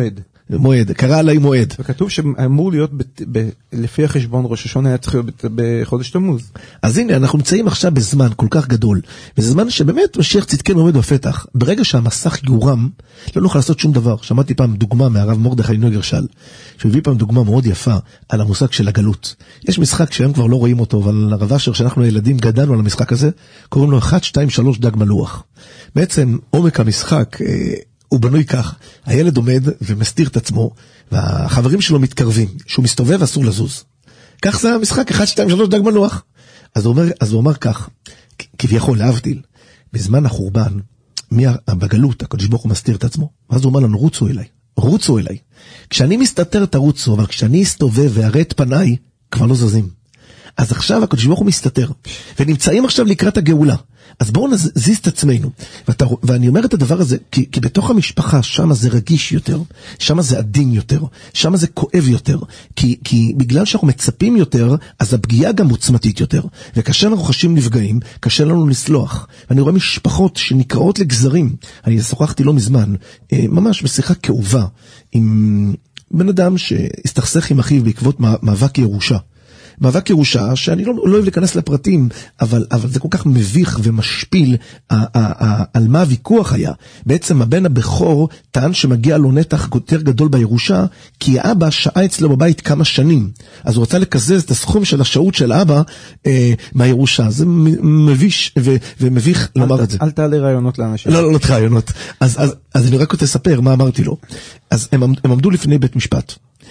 מועד, קרא עליי מועד. וכתוב שאמור להיות, לפי החשבון ראש השונה היה צריך להיות בחודש תמוז. אז הנה, אנחנו נמצאים עכשיו בזמן כל כך גדול, וזה זמן שבאמת משיח צדקנו עומד בפתח. ברגע שהמסך יורם, לא נוכל לעשות שום דבר. שמעתי פעם דוגמה מהרב מרדכי נויגרשל, שהוא הביא פעם דוגמה מאוד יפה על המושג של הגלות. יש משחק שהיום כבר לא רואים אותו, אבל הרב אשר, שאנחנו הילדים גדלנו על המשחק הזה, קוראים לו 1, 2, 3 דג מלוח. בעצם עומק המשחק הוא בנוי כך, הילד עומד ומסתיר את עצמו, והחברים שלו מתקרבים, שהוא מסתובב אסור לזוז. כך זה המשחק, 1, 2, 3 דג מלוח. אז הוא אומר כך, כביכול להבדיל, בזמן החורבן, בגלות, הקדוש ברוך הוא מסתיר את עצמו, ואז הוא אומר לנו, רוצו אליי. כשאני מסתתר תרוצו, אבל כשאני אסתובב והראה את פניי, כבר לא זזים. אז עכשיו הקדוש ברוך הוא מסתתר, ונמצאים עכשיו לקראת הגאולה. אז בואו נזיז את עצמנו. ואני אומר את הדבר הזה, כי בתוך המשפחה, שם זה רגיש יותר, שם זה עדין יותר, שם זה כואב יותר, כי בגלל שאנחנו מצפים יותר, אז הפגיעה גם עוצמתית יותר. וכאשר אנחנו חשים נפגעים, קשה לנו לסלוח. ואני רואה משפחות שנקראות לגזרים. אני שוחחתי לא מזמן, ממש בשיחה כאובה, עם בן אדם שהסתכסך עם אחיו בעקבות מאבק ירושה. מאבק ירושה, שאני לא אוהב להיכנס לפרטים, אבל זה כל כך מביך ומשפיל על מה הוויכוח היה. בעצם הבן הבכור טען שמגיע לו נתח יותר גדול בירושה, כי האבא שעה אצלו בבית כמה שנים. אז הוא רצה לקזז את הסכום של השעות של האבא מהירושה. זה מביש ומביך לומר את זה. אל תעלה רעיונות לאנשים. לא רעיונות. אז אני רק רוצה לספר מה אמרתי לו. אז הם עמדו לפני בית משפט.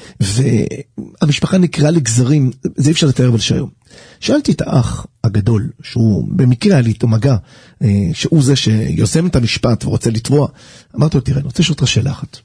והמשפחה נקראה לגזרים, זה אי אפשר לתאר ולשאר. שאלתי את האח הגדול, שהוא במקרה היה לי איתו מגע, שהוא זה שיוזם את המשפט ורוצה לתבוע. אמרתי לו, תראה, אני רוצה לשאול אותך שאלה אחת.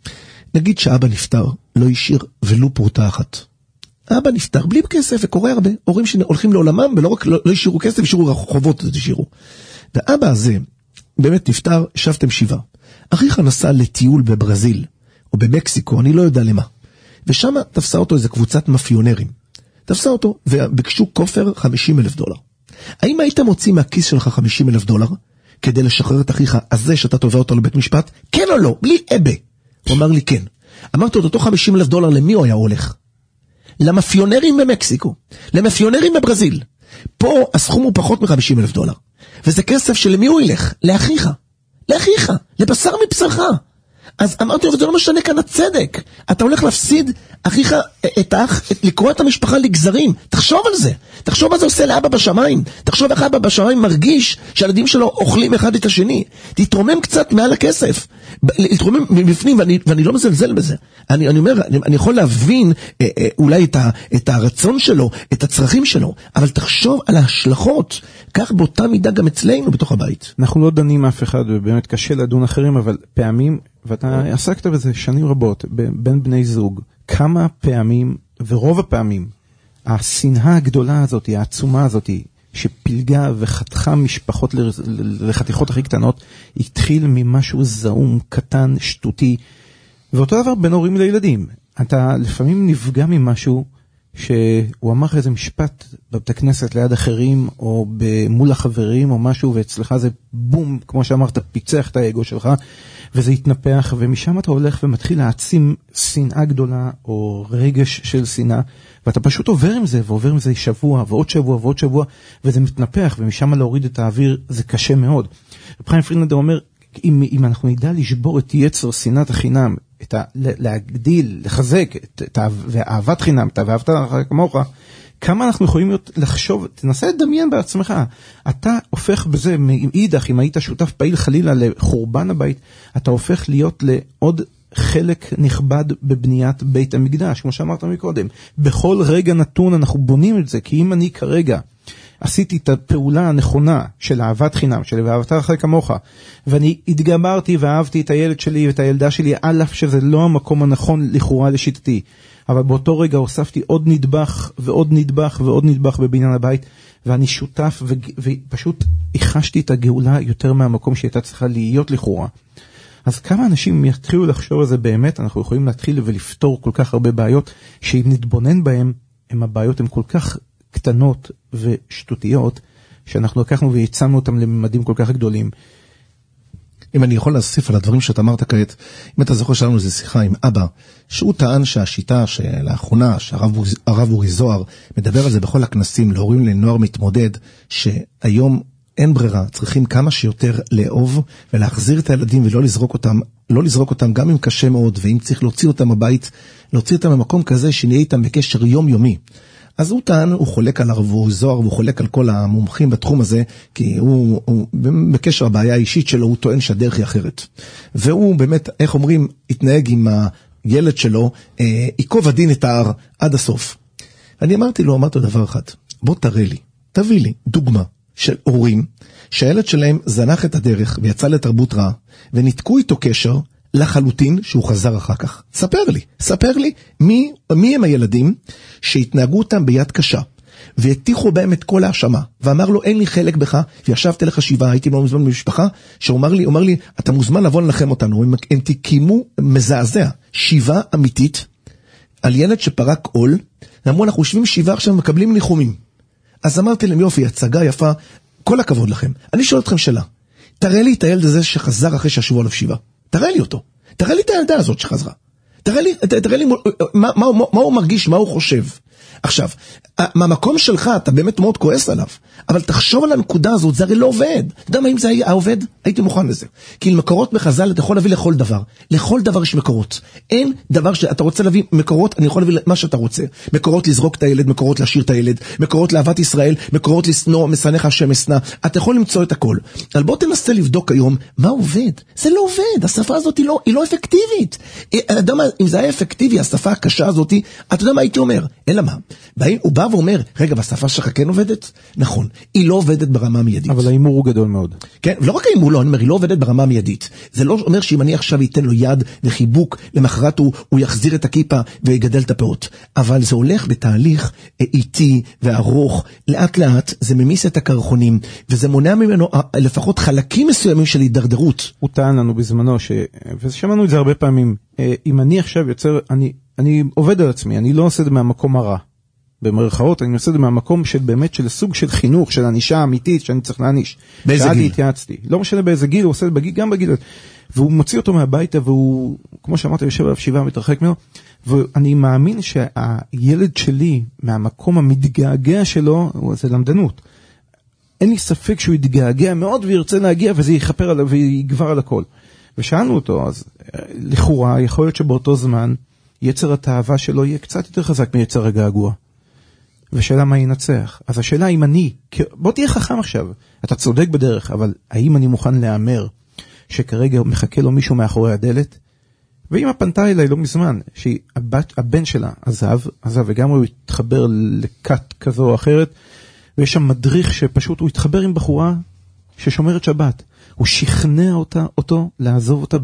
נגיד שאבא נפטר, לא השאיר ולו פרוטה אחת. אבא נפטר בלי כסף וקורא הרבה. הורים שהולכים לעולמם ולא רק לא השאירו כסף, השאירו חובות, השאירו. והאבא הזה באמת נפטר, שבתם 7. אחיך נסע לטיול בברזיל, או במקסיקו, אני לא יודע למה. ושם תפסה אותו איזו קבוצת מאפיונרים. תפסה אותו, וביקשו כופר $50,000. האם היית מוציא מהכיס שלך $50,000, כדי לשחרר את אחיך הזה שאתה תובע אותו לבית משפט? כן או לא? בלי אבא. הוא אמר לי כן. אמרתי אותו $50,000 למי הוא היה הולך? למאפיונרים במקסיקו, למאפיונרים בברזיל. פה הסכום הוא פחות $50,000. וזה כסף שלמי הוא ילך? לאחיך. לאחיך, לבשר מבשרך. אז אמרתי לו, וזה לא משנה כאן הצדק. אתה הולך להפסיד אחיך, את האח, לקרוא את המשפחה לגזרים. תחשוב על זה. תחשוב מה זה עושה לאבא בשמיים. תחשוב איך אבא בשמיים מרגיש שהילדים שלו אוכלים אחד את השני. תתרומם קצת מעל הכסף. תתרומם מבפנים, ואני לא מזלזל בזה. אני אומר, אני יכול להבין אולי את הרצון שלו, את הצרכים שלו, אבל תחשוב על ההשלכות. כך באותה מידה גם אצלנו בתוך הבית. אנחנו לא דנים אף אחד, ובאמת קשה לדון אחרים, אבל פעמים, ואתה עסקת בזה שנים רבות, בין בני זוג, כמה פעמים, ורוב הפעמים, השנאה הגדולה הזאת, העצומה הזאת, שפילגה וחתכה משפחות לחתיכות הכי קטנות, התחיל ממשהו זעום, קטן, שטותי, ואותו דבר בין הורים לילדים. אתה לפעמים נפגע ממשהו, שהוא אמר איזה משפט בבית הכנסת ליד אחרים, או מול החברים או משהו, ואצלך זה בום, כמו שאמרת, פיצח את האגו שלך, וזה יתנפח, ומשם אתה הולך ומתחיל להעצים שנאה גדולה, או רגש של שנאה, ואתה פשוט עובר עם זה, ועובר עם זה שבוע, ועוד שבוע, ועוד שבוע, וזה מתנפח, ומשם להוריד את האוויר, זה קשה מאוד. רב חיים פרידלנדר אומר, אם אנחנו נדע לשבור את יצר שנאת החינם, להגדיל, לחזק, ואהבת חינם, ואהבת כמוך, כמה אנחנו יכולים לחשוב, תנסה לדמיין בעצמך, אתה הופך בזה, מאידך, אם היית שותף פעיל חלילה לחורבן הבית, אתה הופך להיות לעוד חלק נכבד בבניית בית המקדש, כמו שאמרת מקודם. בכל רגע נתון אנחנו בונים את זה, כי אם אני כרגע עשיתי את הפעולה הנכונה של אהבת חינם, של אהבת אחרי כמוך, ואני התגברתי ואהבתי את הילד שלי ואת הילדה שלי, על אף שזה לא המקום הנכון לכאורה לשיטתי, אבל באותו רגע הוספתי עוד נדבך ועוד נדבך ועוד נדבך בבניין הבית, ואני שותף ופשוט החשתי את הגאולה יותר מהמקום שהייתה צריכה להיות לכאורה. אז כמה אנשים יתחילו לחשוב על זה באמת, אנחנו יכולים להתחיל ולפתור כל כך הרבה בעיות, שאם נתבונן בהם, הבעיות הן כל כך קטנות ושטותיות, שאנחנו לקחנו ויצמנו אותם לממדים כל כך גדולים. אם אני יכול להוסיף על הדברים שאתה אמרת כעת, אם אתה זוכר שלנו איזו שיחה עם אבא, שהוא טען שהשיטה שלאחרונה, שהרב אורי זוהר, מדבר על זה בכל הכנסים, להורים לנוער מתמודד, שהיום אין ברירה, צריכים כמה שיותר לאהוב, ולהחזיר את הילדים ולא לזרוק אותם, לא לזרוק אותם גם אם קשה מאוד, ואם צריך להוציא אותם הבית, להוציא אותם במקום כזה, שנהיה איתם בקשר יומיומי. אז הוא טען, הוא חולק על הרב אורי זוהר, והוא חולק על כל המומחים בתחום הזה, כי הוא בקשר הבעיה האישית שלו, הוא טוען שהדרך היא אחרת. והוא באמת, איך אומרים, התנהג עם הילד שלו, עיקוב הדין את ההר עד הסוף. אני אמרתי לו דבר אחד, בוא תביא לי דוגמה של הורים, שהילד שלהם זנח את הדרך, ויצא לתרבות רעה, וניתקו איתו קשר, לחלוטין שהוא חזר אחר כך. ספר לי מי הם הילדים שהתנהגו אותם ביד קשה, והטיחו בהם את כל האשמה, ואמר לו אין לי חלק בך, וישבתי לך שבעה, הייתי לא מזמן במשפחה, שאומר לי, אתה מוזמן לבוא לנחם אותנו, הם תקימו מזעזע, שיבה אמיתית, על ילד שפרק עול, ואמרו אנחנו יושבים שיבה עכשיו מקבלים ניחומים. אז אמרתי להם יופי, הצגה יפה, כל הכבוד לכם. אני שואל אתכם שאלה, תראה לי את הילד הזה שחזר אחרי שישבו עליו שבעה. תראה לי אותו. תראה לי את הילדה הזאת שחזרה. תראה לי מה הוא מרגיש, מה הוא חושב. עכשיו, מהמקום שלך אתה באמת מאוד כועס עליו, אבל תחשוב על הנקודה הזאת, זה הרי לא עובד. אתה יודע מה אם זה היה עובד? הייתי מוכן לזה. כי מקורות בחז"ל אתה יכול להביא לכל דבר. לכל דבר יש מקורות. אין דבר שאתה רוצה להביא מקורות, אני יכול להביא מה שאתה רוצה. מקורות לזרוק את הילד, מקורות להשאיר את הילד, מקורות לאהבת ישראל, מקורות לשנוא, משנאיך השם אשנא. אתה יכול למצוא את הכל. אבל בוא תנסה לבדוק היום מה עובד. זה לא עובד. השפה הזאת היא לא אפקטיבית. אתה יודע מה, אם זה היה אפקטיבי, השפה הקשה הזאת, אתה יודע מה הייתי אומר? אלא מה? הוא בא ואומר, רגע, והשפה שלך כן עובדת? נכון, היא לא עובדת ברמה מיידית. אבל האימור הוא גדול מאוד. כן, לא רק האימור, לא, אני אומר, היא לא עובדת ברמה מיידית. זה לא אומר שאם אני עכשיו ייתן לו יד וחיבוק, למחרת הוא יחזיר את הכיפה ויגדל את הפאות. אבל זה הולך בתהליך איטי וארוך, לאט לאט זה ממיס את הקרחונים, וזה מונע ממנו לפחות חלקים מסוימים של הידרדרות. הוא טען לנו בזמנו, ושמענו את זה הרבה פעמים, אם אני עכשיו יוצר, אני עובד על עצמי, אני לא עושה את זה מהמקום הרע. במרכאות, אני עושה את זה מהמקום של באמת של סוג של חינוך, של ענישה אמיתית שאני צריך להעניש. באיזה גיל? התייעצתי. לא משנה באיזה גיל, הוא עושה את זה גם בגיל. והוא מוציא אותו מהביתה, והוא, כמו שאמרתי, יושב עליו שבעה, מתרחק ממנו, ואני מאמין שהילד שלי, מהמקום המתגעגע שלו, זה למדנות. אין לי ספק שהוא יתגעגע מאוד, וירצה להגיע, וזה יחפר עליו, ויגבר על הכל. ושאלנו אותו, אז לכאורה, יכול להיות שבאותו זמן, יצר התאווה שלו יהיה קצת יותר חזק מיצר הגעגוע. ושאלה מה ינצח. אז השאלה אם בוא תהיה חכם עכשיו, אתה צודק בדרך, אבל האם אני מוכן לאמר שכרגע מחכה לו מישהו מאחורי הדלת? ואמא פנתה אליי לא מזמן, שהבן שלה עזב, וגם הוא התחבר לכת כזו או אחרת, ויש שם מדריך שפשוט הוא התחבר עם בחורה ששומרת שבת. הוא שכנע אותו לעזוב אותה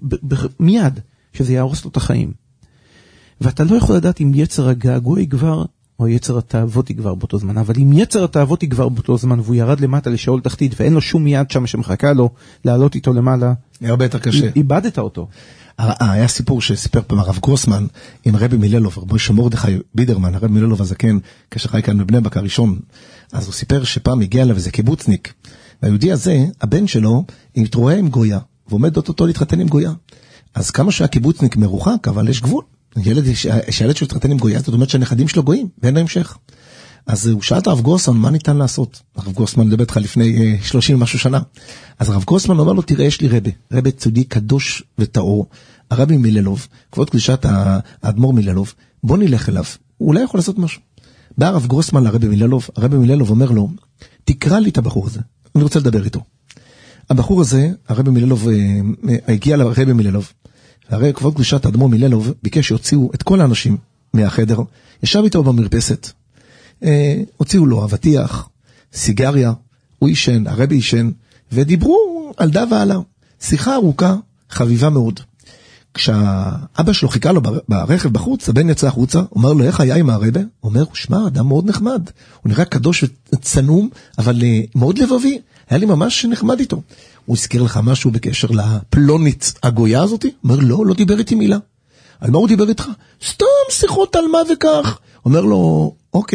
מיד, שזה יהרוס לו את החיים. ואתה לא יכול לדעת אם יצר הגעגוע יגבר, או יצר התאוות יגבר באותו זמן, אבל אם יצר התאוות יגבר באותו זמן, והוא ירד למטה לשאול תחתית, ואין לו שום יד שם שמחכה לו, לעלות איתו למעלה, הרבה יותר קשה. איבדת אותו. היה סיפור שסיפר פעם הרב גרוסמן, עם הרבי מיללוב, רבי מרדכי בידרמן, הרבי מיללוב הזקן, כשחי כאן בבני ברק הראשון, אז הוא סיפר שפעם הגיע אליו איזה קיבוצניק, והיהודי הזה, הבן שלו, מתרועה עם גויה, ועומד אותו להתחתן עם גויה. אז כמה שהקיבוצניק מרוחק, אבל יש גבול. שהילד שהוא התחתן עם גויה, זאת אומרת שהנכדים שלו גויים, ואין להם המשך. אז הוא שאל את הרב גרוסמן, מה ניתן לעשות? הרב גרוסמן מדבר איתך לפני 30 משהו שנה. אז הרב גרוסמן אומר לו, תראה, יש לי רבי צודי קדוש וטהור, הרבי מיללוב, כבוד קדושת האדמו"ר מיללוב, בוא נלך אליו, הוא אולי יכול לעשות משהו. בא הרב גרוסמן לרבי מיללוב, הרבי מיללוב אומר לו, תקרא לי את הבחור הזה, אני רוצה לדבר איתו. הבחור הזה, הרבי מיללוב, הגיע לרבי מיללוב, והרי כבוד קדושת האדמו"ר מיללוב ביקש שיוציאו את כל האנשים מהחדר, ישב איתו במרפסת, הוציאו לו אבטיח, סיגריה, הוא ישן, הרבי ישן, ודיברו על דה ועלה, שיחה ארוכה, חביבה מאוד. כשהאבא שלו חיכה לו ברכב בחוץ, הבן יצא החוצה, אומר לו, איך היה עם הרבי? הוא אומר, שמע, אדם מאוד נחמד, הוא נראה קדוש וצנום, אבל מאוד לבבי, היה לי ממש נחמד איתו. הוא הזכיר לך משהו בקשר לפלונית הגויה הזאת? אומר, לא דיבר איתי מילה. על מה הוא דיבר איתך? סתם שיחות על מה וכך. אומר לו, אוקיי.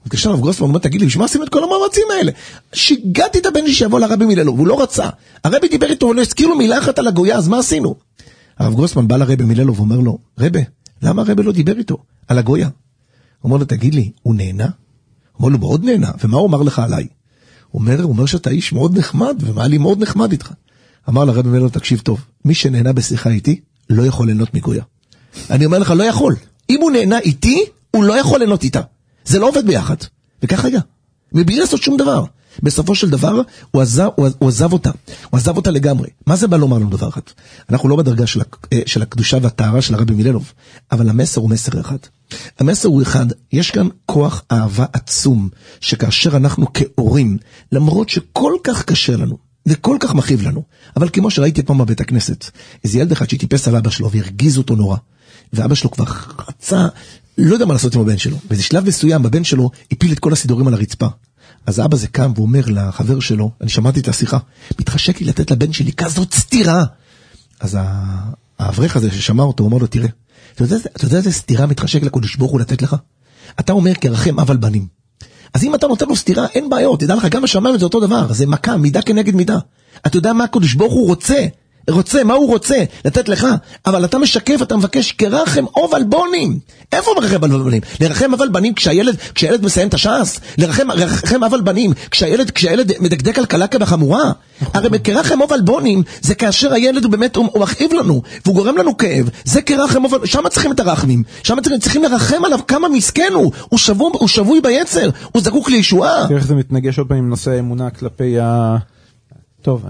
מתקשר לרב גרוסמן, הוא אומר, תגיד לי, בשביל מה עשינו את כל המאמצים האלה? שיגעתי את הבן שיבוא לרבי מיללוב, והוא לא רצה. הרבי דיבר איתו, הוא לא הזכיר לו מילה אחת על הגויה, אז מה עשינו? הרב גרוסמן בא לרבי מיללוב, ואומר לו, רבי, למה הרבי לא דיבר איתו על הגויה? הוא אומר לו, תגיד לי, הוא נהנה? הוא אומר לו, מאוד נהנה, ומה הוא אמר לך עליי? הוא אומר שאתה איש מאוד נחמד, ומה לי מאוד נחמד איתך. אמר לרבי מיללוב, תקשיב טוב, מי שנהנה בשיחה איתי, לא יכול ליהנות מגויה. אני אומר לך, לא יכול. אם הוא נהנה איתי, הוא לא יכול ליהנות איתה. זה לא עובד ביחד. וכך היה. מבלי לעשות שום דבר. בסופו של דבר, הוא עזב אותה. הוא עזב אותה לגמרי. מה זה בא לומר לנו דבר אחד? אנחנו לא בדרגה של הקדושה והטהרה של הרבי מיללוב, אבל המסר הוא מסר אחד. המסר הוא אחד, יש כאן כוח אהבה עצום, שכאשר אנחנו כהורים, למרות שכל כך קשה לנו, וכל כך מכאיב לנו, אבל כמו שראיתי פעם בבית הכנסת, איזה ילד אחד שטיפס על אבא שלו, והרגיז אותו נורא, ואבא שלו כבר רצה, לא יודע מה לעשות עם הבן שלו, באיזה שלב מסוים, הבן שלו הפיל את כל הסידורים על הרצפה, אז האבא זה קם ואומר לחבר שלו, אני שמעתי את השיחה, מתחשק לי לתת לבן שלי כזאת סתירה. אז האברך הזה ששמע אותו, הוא אומר לו, תראה, אתה יודע איזה סתירה מתחשק לקדוש ברוך הוא לתת לך? אתה אומר כרחם אבל בנים. אז אם אתה נותן לו סתירה, אין בעיות, תדע לך, גם השמיים זה אותו דבר, זה מכה, מידה כנגד מידה. אתה יודע מה הקדוש ברוך הוא רוצה, מה הוא רוצה לתת לך, אבל אתה משקף, אתה מבקש כרחם אבל בנים. איפה מרחם אבל בנים? לרחם אבל בנים כשהילד מסיים את השעס? לרחם אבל בנים כשהילד מדקדק על קלה כבחמורה? הרי כרחם אבל בנים זה כאשר הילד הוא באמת, הוא מכאיב לנו, והוא גורם לנו כאב, זה כרחם אבל, שם צריכים את הרחמים, שם צריכים לרחם עליו כמה מסכן הוא שבוי ביצר, הוא זקוק לישועה. איך זה מתנגש עוד פעם עם נושא האמונה כלפי טוב,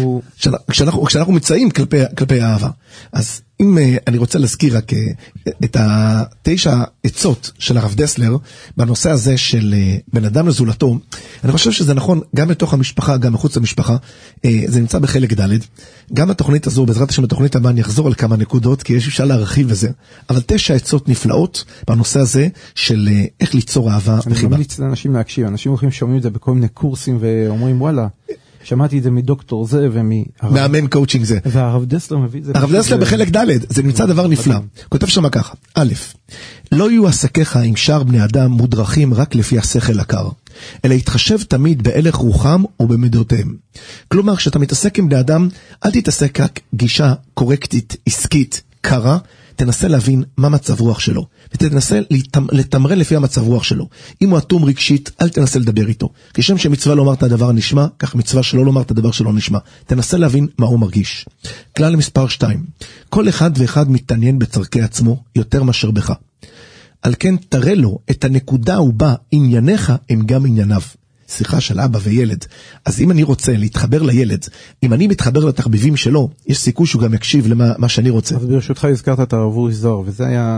כשאנחנו מצאים כלפי האהבה, אז אם אני רוצה להזכיר רק את 9 עצות של הרב דסלר, בנושא הזה של בן אדם לזולתו, אני חושב שזה נכון גם בתוך המשפחה, גם מחוץ למשפחה, זה נמצא בחלק ד', גם התוכנית הזו, בעזרת השם התוכנית הבאה, אני אחזור על כמה נקודות, כי יש אפשר להרחיב בזה, אבל 9 עצות נפלאות בנושא הזה של איך ליצור אהבה וחיבה. אני ממליץ לאנשים להקשיב, אנשים הולכים שומעים את זה בכל מיני קורסים ואומרים וואלה, שמעתי את זה מדוקטור זה מאמן קואוצ'ינג זה. והרב דסלר מביא את זה. הרב דסלר בחלק ד', זה נמצא דבר נפלא. כותב שם ככה, א', לא יהיו עסקיך עם שאר בני אדם מודרכים רק לפי השכל הקר, אלא יתחשב תמיד בהלך רוחם ובמידותיהם. כלומר, כשאתה מתעסק עם בני אדם, אל תתעסק רק גישה קורקטית, עסקית, קרה, תנסה להבין מה מצב רוח שלו, ותנסה לתמרן לפי המצב רוח שלו. אם הוא אטום רגשית, אל תנסה לדבר איתו. כשם שמצווה לומר את הדבר הנשמע, כך מצווה שלא לומר את הדבר שלא נשמע. תנסה להבין מה הוא מרגיש. כלל מספר 2. כל אחד ואחד מתעניין בצרכי עצמו יותר מאשר בך. על כן תראה לו את הנקודה ובה ענייניך הם גם ענייניו. שיחה של אבא וילד. אז אם אני רוצה להתחבר לילד, אם אני מתחבר לתחביבים שלו, יש סיכוי שהוא גם יקשיב למה שאני רוצה. אז ברשותך הזכרת את הרב אורי זוהר, וזה היה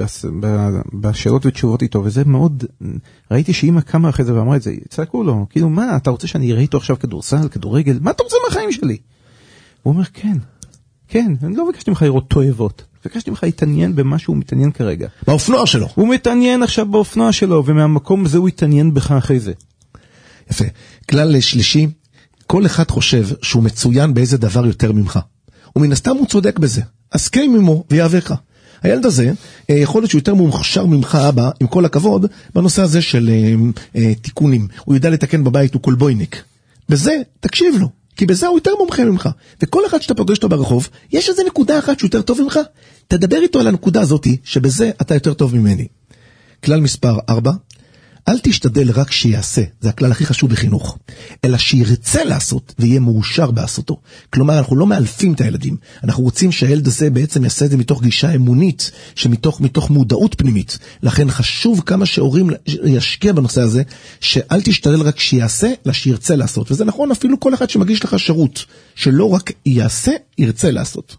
בשאלות ותשובות איתו, וזה מאוד, ראיתי שאמא קמה אחרי זה ואמרה את זה, צעקו לו, כאילו מה, אתה רוצה שאני אראה איתו עכשיו כדורסל, כדורגל, מה אתה רוצה מהחיים שלי? הוא אומר, כן, אני לא ביקשתי ממך לראות תועבות, ביקשתי ממך להתעניין במה שהוא מתעניין כרגע. באופנוע שלו. הוא מתעניין עכשיו באופנוע שלו, ומהמקום הזה הוא יתעניין בך אחרי זה. יפה. כלל שלישי, כל אחד חושב שהוא מצוין באיזה דבר יותר ממך. ומן הסתם הוא צודק בזה. אז קיים עמו ויעבך. הילד הזה, יכול להיות שהוא יותר מוכשר ממך, אבא, עם כל הכבוד, בנושא הזה של תיקונים. הוא יודע לתקן בבית, הוא קולבויניק. בזה, תקשיב לו. כי בזה הוא יותר מומחה ממך. וכל אחד שאתה פוגש אותו ברחוב, יש איזה נקודה אחת שהוא יותר טוב ממך. תדבר איתו על הנקודה הזאת, שבזה אתה יותר טוב ממני. כלל מספר 4, אל תשתדל רק שיעשה, זה הכלל הכי חשוב בחינוך, אלא שירצה לעשות ויהיה מאושר בעשותו. כלומר, אנחנו לא מאלפים את הילדים, אנחנו רוצים שהילד הזה בעצם יעשה את זה מתוך גישה אמונית, מתוך מודעות פנימית. לכן חשוב כמה שהורים ישקיע בנושא הזה, שאל תשתדל רק שיעשה, אלא שירצה לעשות. וזה נכון אפילו כל אחד שמגיש לך שירות, שלא רק יעשה, ירצה לעשות.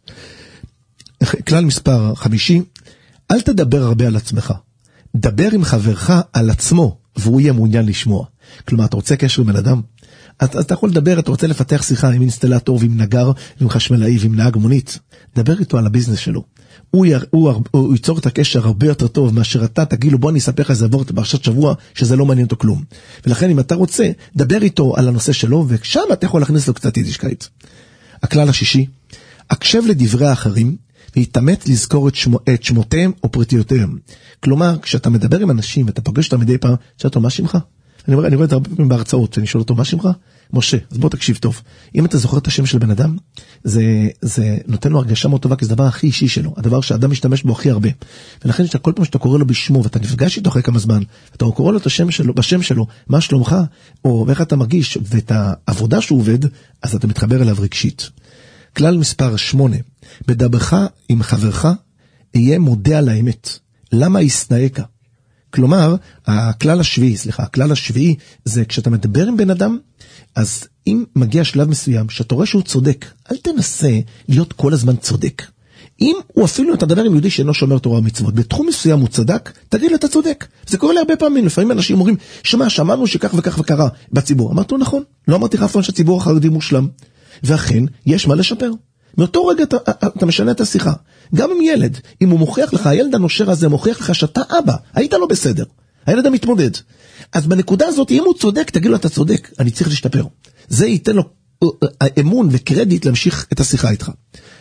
כלל מספר 5, אל תדבר הרבה על עצמך. דבר עם חברך על עצמו, והוא יהיה מעוניין לשמוע. כלומר, אתה רוצה קשר עם אדם? אז אתה יכול לדבר, אתה רוצה לפתח שיחה עם אינסטלטור ועם נגר, ועם חשמלאי ועם נהג מונית. דבר איתו על הביזנס שלו. הוא ייצור את הקשר הרבה יותר טוב מאשר אתה תגיד לו, בוא אני אספר לך איזה עבור בפרשת שבוע, שזה לא מעניין אותו כלום. ולכן אם אתה רוצה, דבר איתו על הנושא שלו, ושם אתה יכול להכניס לו קצת יידישקייט. הכלל השישי, הקשב לדברי האחרים, והתאמץ לזכור את שמותיהם או פרטיותיהם. כלומר, כשאתה מדבר עם אנשים ואתה פוגש אותם מדי פעם, שאתה אומר, מה שמך? אני רואה את הרבה פעמים בהרצאות, ואני שואל אותו, מה שמך? משה. אז בוא תקשיב טוב. אם אתה זוכר את השם של בן אדם, זה נותן לו הרגשה מאוד טובה, כי זה הדבר הכי אישי שלו, הדבר שהאדם משתמש בו הכי הרבה. ולכן כל פעם שאתה קורא לו בשמו, ואתה נפגש איתו אחרי כמה זמן, אתה קורא לו את השם שלו, בשם שלו, מה שלומך, או איך אתה מרגיש, ואת העבודה שהוא עובד, אז אתה מתחבר אליו רגשית. כלל מספר 8, בדברך עם חברך, יהיה מודה על האמת. למה יסנאך? כלומר, הכלל השביעי זה כשאתה מדבר עם בן אדם, אז אם מגיע שלב מסוים, שאתה רואה שהוא צודק, אל תנסה להיות כל הזמן צודק. אם הוא אפילו אתה מדבר עם יהודי שאינו שומר תורה ומצוות, בתחום מסוים הוא צדק, תגיד לו אתה צודק. זה קורה לי הרבה פעמים, לפעמים אנשים אומרים, שמענו שכך וכך וקרה בציבור. אמרתי לו נכון, לא אמרתי לך אף פעם שהציבור החרדי מושלם. ואכן, יש מה לשפר. מאותו רגע אתה משנה את השיחה. גם עם ילד, אם הוא מוכיח לך, הילד הנושר הזה מוכיח לך שאתה אבא, היית לא בסדר. הילד המתמודד. אז בנקודה הזאת, אם הוא צודק, תגיד לו אתה צודק, אני צריך להשתפר. זה ייתן לו אמון וקרדיט להמשיך את השיחה איתך.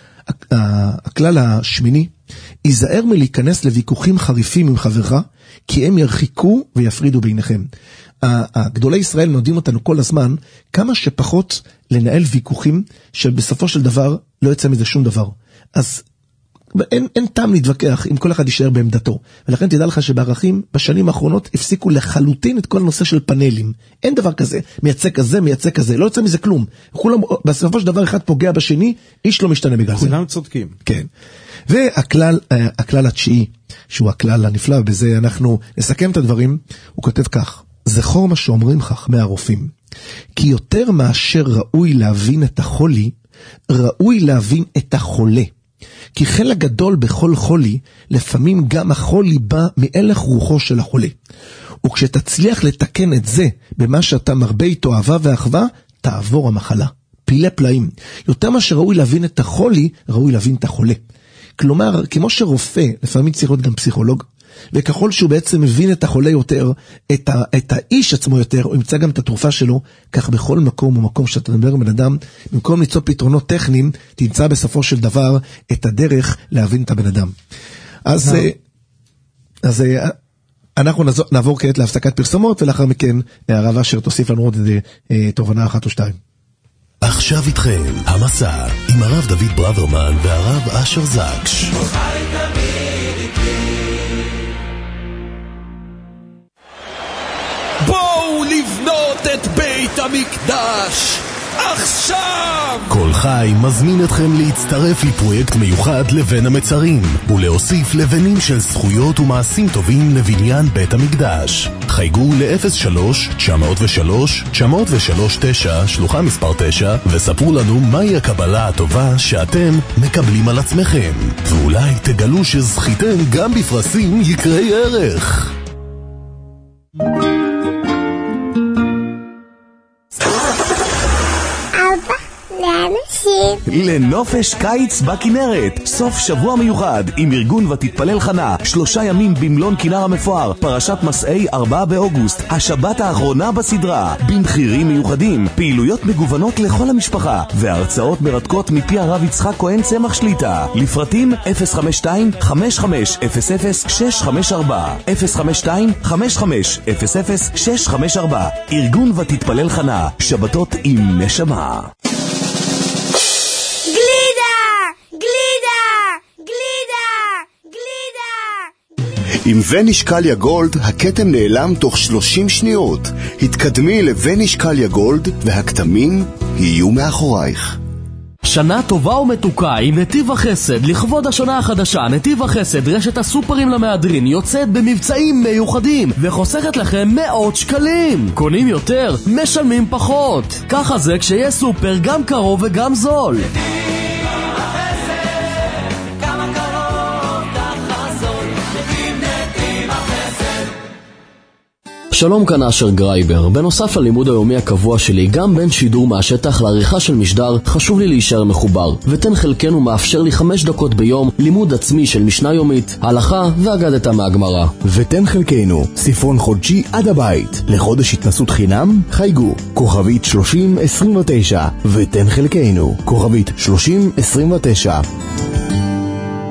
הכלל השמיני, ייזהר מלהיכנס לוויכוחים חריפים עם חברך, כי הם ירחיקו ויפרידו ביניכם. הגדולי ישראל נודים אותנו כל הזמן, כמה שפחות לנהל ויכוחים, שבסופו של דבר לא יצא מזה שום דבר. אז אין טעם להתווכח אם כל אחד יישאר בעמדתו. ולכן תדע לך שבערכים בשנים האחרונות הפסיקו לחלוטין את כל הנושא של פאנלים. אין דבר כזה, מייצג כזה, לא יוצא מזה כלום. כולם, בסופו של דבר אחד פוגע בשני, איש לא משתנה בגלל זה. כולם צודקים. כן. והכלל התשיעי, שהוא הכלל הנפלא, ובזה אנחנו נסכם את הדברים, הוא כותב כך, זכור מה שאומרים חכמי הרופאים, כי יותר מאשר ראוי להבין את החולי, ראוי להבין את החולה. כי חלק גדול בכל חולי, לפעמים גם החולי בא מאלך רוחו של החולה. וכשתצליח לתקן את זה, במה שאתה מרבה איתו אהבה ואחווה, תעבור המחלה. פילי פלאים. יותר מאשר ראוי להבין את החולי, ראוי להבין את החולה. כלומר, כמו שרופא, לפעמים צריך להיות גם פסיכולוג, וככל שהוא בעצם מבין את החולה יותר, את האיש עצמו יותר, הוא ימצא גם את התרופה שלו, כך בכל מקום ומקום שאתה מדבר עם בן אדם, במקום ליצור פתרונות טכניים, תמצא בסופו של דבר את הדרך להבין את הבן אדם. אז אנחנו נעבור כעת להפסקת פרסומות, ולאחר מכן הרב אשר תוסיף לנו עוד תובנה אחת או שתיים. עכשיו איתכם המסע עם הרב דוד ברוורמן והרב אשר זקש. בואו לבנות את בית המקדש עכשיו! כל חי מזמין אתכם להצטרף לפרויקט מיוחד לבן המצרים ולהוסיף לבנים של זכויות ומעשים טובים לבניין בית המקדש. חייגו ל-03-903-903-9 שלוחה מספר 9 וספרו לנו מהי הקבלה הטובה שאתם מקבלים על עצמכם, ואולי תגלו שזכיתם גם בפרסים יקרי ערך. לנופש קיץ בכנרת, סוף שבוע מיוחד עם ארגון ותתפלל חנה, 3 ימים במלון כנר המפואר, פרשת מסעי 4 באוגוסט, השבת האחרונה בסדרה, במחירים מיוחדים, פעילויות מגוונות לכל המשפחה, והרצאות מרתקות מפי הרב יצחק כהן צמח שליטה. לפרטים 052-5500-654 052-5500-654. ארגון ותתפלל חנה, שבתות עם נשמה. עם וניש קליה גולד, הכתם נעלם תוך 30 שניות. התקדמי לוניש קליה גולד, והכתמים יהיו מאחורייך. שנה טובה ומתוקה עם נתיב החסד. לכבוד השנה החדשה, נתיב החסד, רשת הסופרים למהדרין, יוצאת במבצעים מיוחדים וחוסכת לכם מאות שקלים. קונים יותר, משלמים פחות. ככה זה כשיהיה סופר גם קרוב וגם זול. שלום, כאן אשר גרייבר. בנוסף ללימוד היומי הקבוע שלי, גם בין שידור מהשטח לעריכה של משדר, חשוב לי להישאר מחובר. ותן חלקנו מאפשר לי 5 דקות ביום לימוד עצמי של משנה יומית, הלכה ואגדתה מהגמרא. ותן חלקנו ספרון חודשי עד הבית. לחודש התנסות חינם, חייגו כוכבית 3029. ותן חלקנו כוכבית 3029.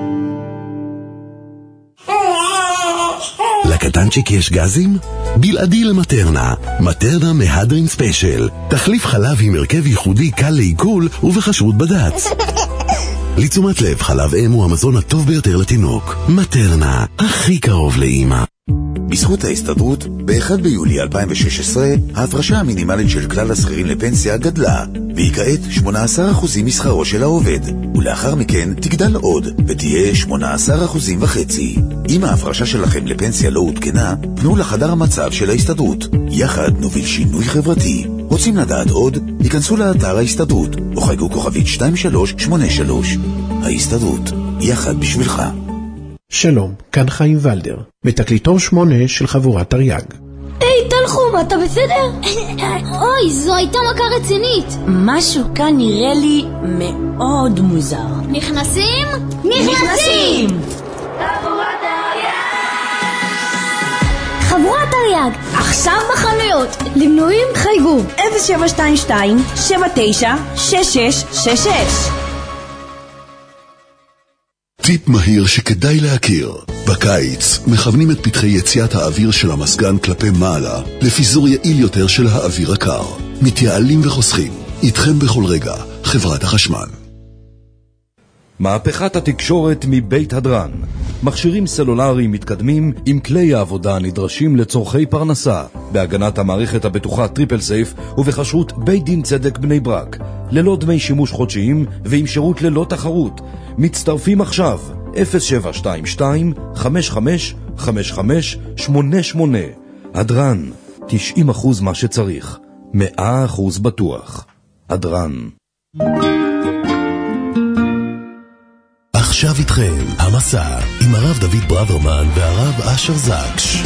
לקטנצ'יק יש גזים? בלעדי למטרנה. מטרנה מהדרין ספיישל. תחליף חלב עם הרכב ייחודי קל לעיכול ובחשרות בד"ץ. לתשומת לב, חלב אם הוא המזון הטוב ביותר לתינוק. מטרנה, הכי קרוב לאמא. בזכות ההסתדרות, ב-1 ביולי 2016, ההפרשה המינימלית של כלל השכירים לפנסיה גדלה, והיא כעת 18% משכרו של העובד, ולאחר מכן תגדל עוד, ותהיה 18.5%. אם ההפרשה שלכם לפנסיה לא עודכנה, פנו לחדר המצב של ההסתדרות. יחד נוביל שינוי חברתי. רוצים לדעת עוד? היכנסו לאתר ההסתדרות, או חייגו כוכבית 2383. ההסתדרות, יחד בשבילך. שלום, כאן חיים ולדר, בתקליטור 8 של חבורת תרי"ג. היי, תלחום, אתה בסדר? אוי, זו הייתה מכה רצינית. משהו כאן נראה לי מאוד מוזר. נכנסים? נכנסים! חבורת תרי"ג! חבורת תרי"ג, עכשיו בחנויות. למנויים חייגו 0722-79-6666. טיפ מהיר שכדאי להכיר. בקיץ מכוונים את פתחי יציאת האוויר של המסגן כלפי מעלה לפיזור יעיל יותר של האוויר הקר. מתייעלים וחוסכים. איתכם בכל רגע, חברת החשמל. מהפכת התקשורת מבית הדרן. מכשירים סלולריים מתקדמים עם כלי העבודה הנדרשים לצורכי פרנסה, בהגנת המערכת הבטוחה טריפל סייף ובחשרות בית דין צדק בני ברק, ללא דמי שימוש חודשיים ועם שירות ללא תחרות. מצטרפים עכשיו 0722-55-55-88. הדרן, 90% מה שצריך, 100% בטוח. הדרן. עכשיו איתכם, המסע, עם הרב דוד ברוורמן והרב אשר זקש.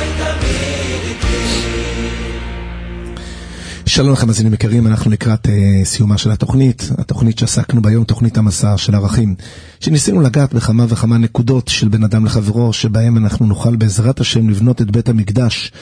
שלום לכם מאזינים יקרים, אנחנו לקראת סיומה של התוכנית שעסקנו ביום, תוכנית המסע של ערכים, שניסינו לגעת בכמה וכמה נקודות של בן אדם לחברו, שבהם אנחנו נוכל בעזרת השם לבנות את בית המקדש.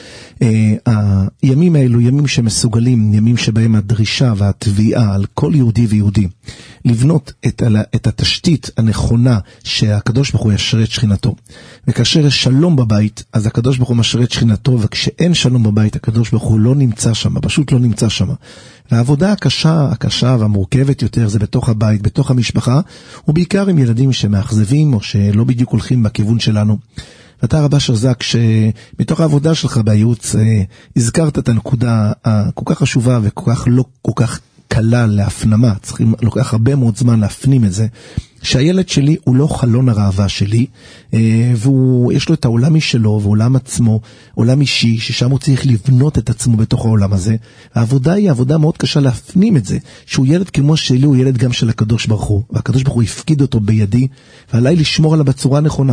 הימים האלו, ימים שמסוגלים, ימים שבהם הדרישה והתביעה על כל יהודי ויהודי, לבנות את התשתית הנכונה שהקדוש ברוך הוא ישרה את שכינתו. וכאשר יש שלום בבית, אז הקדוש ברוך הוא משרה את שכינתו, וכשאין שלום בבית, הקדוש ברוך הוא לא נמצא שם, פשוט לא נמצא שם. והעבודה הקשה והמורכבת יותר זה בתוך הבית, בתוך המשפחה, ובעיקר עם ילדים שמאכזבים או שלא בדיוק הולכים בכיוון שלנו. ואתה רב אשר זק, שמתוך העבודה שלך בייעוץ, הזכרת את הנקודה כל כך חשובה וכל כך לא כל כך קלה להפנמה, צריכים לוקח הרבה מאוד זמן להפנים את זה, שהילד שלי הוא לא חלון הראווה שלי, ויש לו את העולם משלו, ועולם עצמו, עולם אישי, ששם הוא צריך לבנות את עצמו בתוך העולם הזה. העבודה היא עבודה מאוד קשה להפנים את זה, שהוא ילד כמו שלי, הוא ילד גם של הקדוש ברוך הוא, והקדוש ברוך הוא הפקיד אותו בידי, ועליי לשמור עליו בצורה הנכונה.